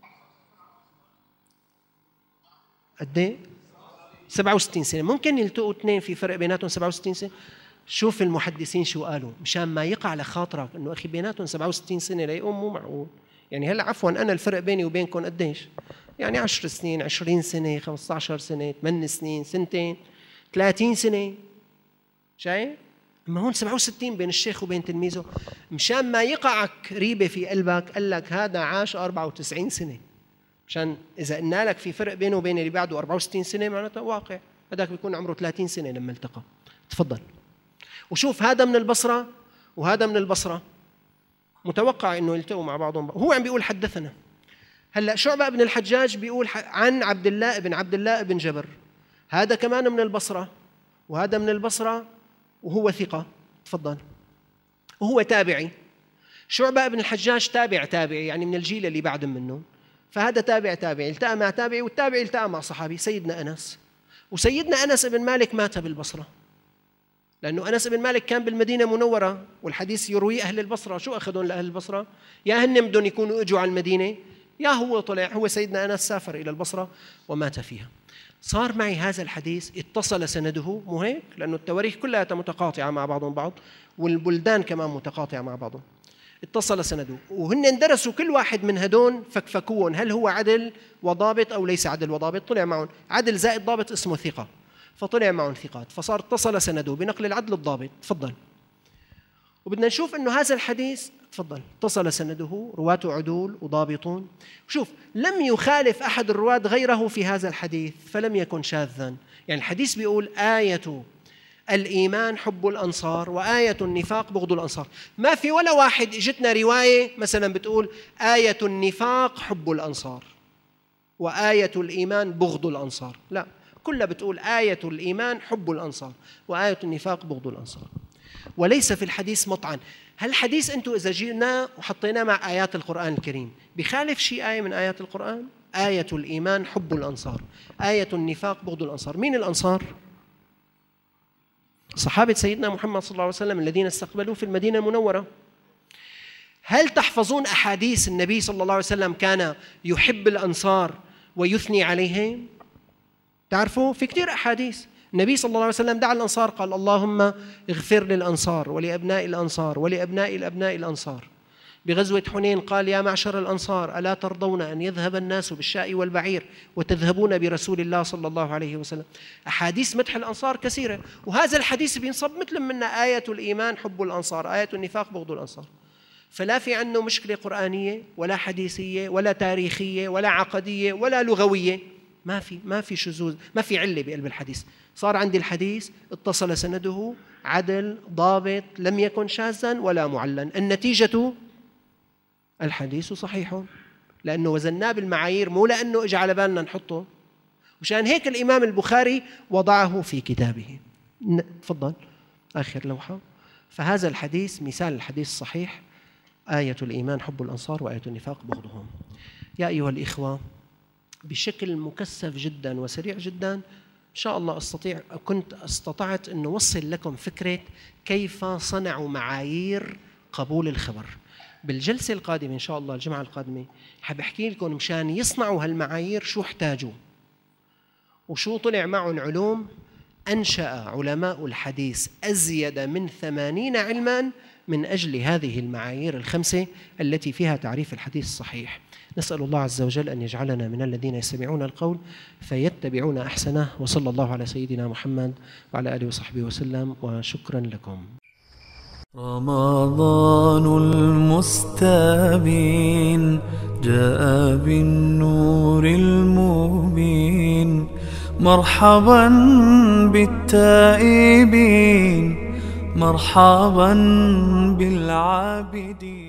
قد ايه؟ 67 سنة. ممكن يلتقوا اثنين في فرق بيناتهم 67 سنة؟ شوف المحدثين شو قالوا مشان ما يقع لخاطرك انه اخي بيناتهم 67 سنة ليقوم مو معقول. يعني هلا عفوا انا الفرق بيني وبينكم قديش؟ يعني 10 سنين، 20 سنة، 15 سنة، 8 سنين، سنتين، 30 سنة. شايف؟ اما هون 67 بين الشيخ وبين تلميذه، مشان ما يقعك ريبة في قلبك قال لك هذا عاش 94 سنة، مشان إذا قلنا لك في فرق بينه وبين اللي بعده 64 سنة معناته واقع. هذاك بيكون عمره 30 سنة لما التقى. تفضل. وشوف هذا من البصرة وهذا من البصرة، متوقع إنه يلتقوا مع بعضهم. هو عم بيقول حدثنا. هلأ شعبة بن الحجاج بيقول عن عبد الله بن جبر، هذا كمان من البصرة وهذا من البصرة وهو ثقة. تفضل. وهو تابعي. شعبة بن الحجاج تابعي، يعني من الجيل اللي بعد منه، فهذا تابعي التقى مع تابعي، والتابعي التقى مع صحابي سيدنا أنس. وسيدنا أنس بن مالك مات بالبصرة، لأنه أنس بن مالك كان بالمدينة المنورة، والحديث يروي أهل البصرة. شو أخذون لأهل البصرة؟ يا هن بدهم يكونوا إجوا على المدينة، يا هو سيدنا أنس سافر إلى البصرة ومات فيها. صار معي هذا الحديث اتصل سنده، مو هيك؟ لأنه التواريخ كلها متقاطعة مع بعضهم بعض، والبلدان كمان متقاطعة مع بعضهم. اتصل سنده، وهن درسوا كل واحد من هدون فكفكوهم، هل هو عدل وضابط أو ليس عدل وضابط. طلع معهم عدل زائد ضابط اسمه ثقة، فطلع معهم ثقات، فصار اتصل سنده بنقل العدل الضابط. تفضل. وبدنا نشوف انه هذا الحديث، تفضل، اتصل سنده، رواته عدول وضابطون. شوف، لم يخالف احد الرواة غيره في هذا الحديث، فلم يكن شاذا. يعني الحديث بيقول آية الإيمان حب الأنصار وآية النفاق بغض الأنصار. ما في ولا واحد اجتنا رواية مثلا بتقول آية النفاق حب الأنصار وآية الإيمان بغض الأنصار، لا، كلها بتقول آية الإيمان حب الأنصار وآية النفاق بغض الأنصار. وليس في الحديث مطعن. هالحديث أنتوا إذا جينا وحطيناه مع آيات القرآن الكريم بخالف شيء آية من آيات القرآن؟ آية الإيمان حب الأنصار، آية النفاق بغض الأنصار. مين الأنصار؟ صحابة سيدنا محمد صلى الله عليه وسلم الذين استقبلوا في المدينة المنورة. هل تحفظون أحاديث النبي صلى الله عليه وسلم كان يحب الأنصار ويثني عليهم؟ تعرفوا في كثير أحاديث النبي صلى الله عليه وسلم دعا الأنصار، قال اللهم اغفر للأنصار ولأبناء الأنصار ولأبناء الأبناء الأنصار. بغزوة حنين قال يا معشر الأنصار ألا ترضون أن يذهب الناس بالشاء والبعير وتذهبون برسول الله صلى الله عليه وسلم. أحاديث مدح الأنصار كثيرة، وهذا الحديث بينصب مثل منا آية الإيمان حب الأنصار، آية النفاق بغض الأنصار. فلا في عنه مشكلة قرآنية ولا حديثية ولا تاريخية ولا عقدية ولا لغوية، ما في شذوذ، ما في علة بقلب الحديث. صار عندي الحديث اتصل سنده، عدل ضابط، لم يكن شاذا ولا معلن. النتيجة الحديث صحيح، لأنه وزناه بالمعايير، مو لأنه إجا على بالنا نحطه. وشان هيك الإمام البخاري وضعه في كتابه. تفضل آخر لوحة. فهذا الحديث مثال الحديث الصحيح، آية الإيمان حب الأنصار وآية النفاق بغضهم. يا أيها الإخوة، بشكل مكثف جدا وسريع جدا إن شاء الله كنت استطعت أن أوصل لكم فكرة كيف صنعوا معايير قبول الخبر. بالجلسة القادمة إن شاء الله الجمعة القادمة حاب أحكي لكم مشان يصنعوا هالمعايير شو احتاجوا وشو طلع معهم علوم. أنشأ علماء الحديث أزيد من 80 علما من أجل هذه المعايير الخمسة التي فيها تعريف الحديث الصحيح. نسأل الله عز وجل أن يجعلنا من الذين يستمعون القول فيتبعون أحسنه، وصلى الله على سيدنا محمد وعلى آله وصحبه وسلم، وشكرا لكم. رمضان المستبين جاء بالنور المبين، مرحبا بالتائبين، مرحبا بالعابدين.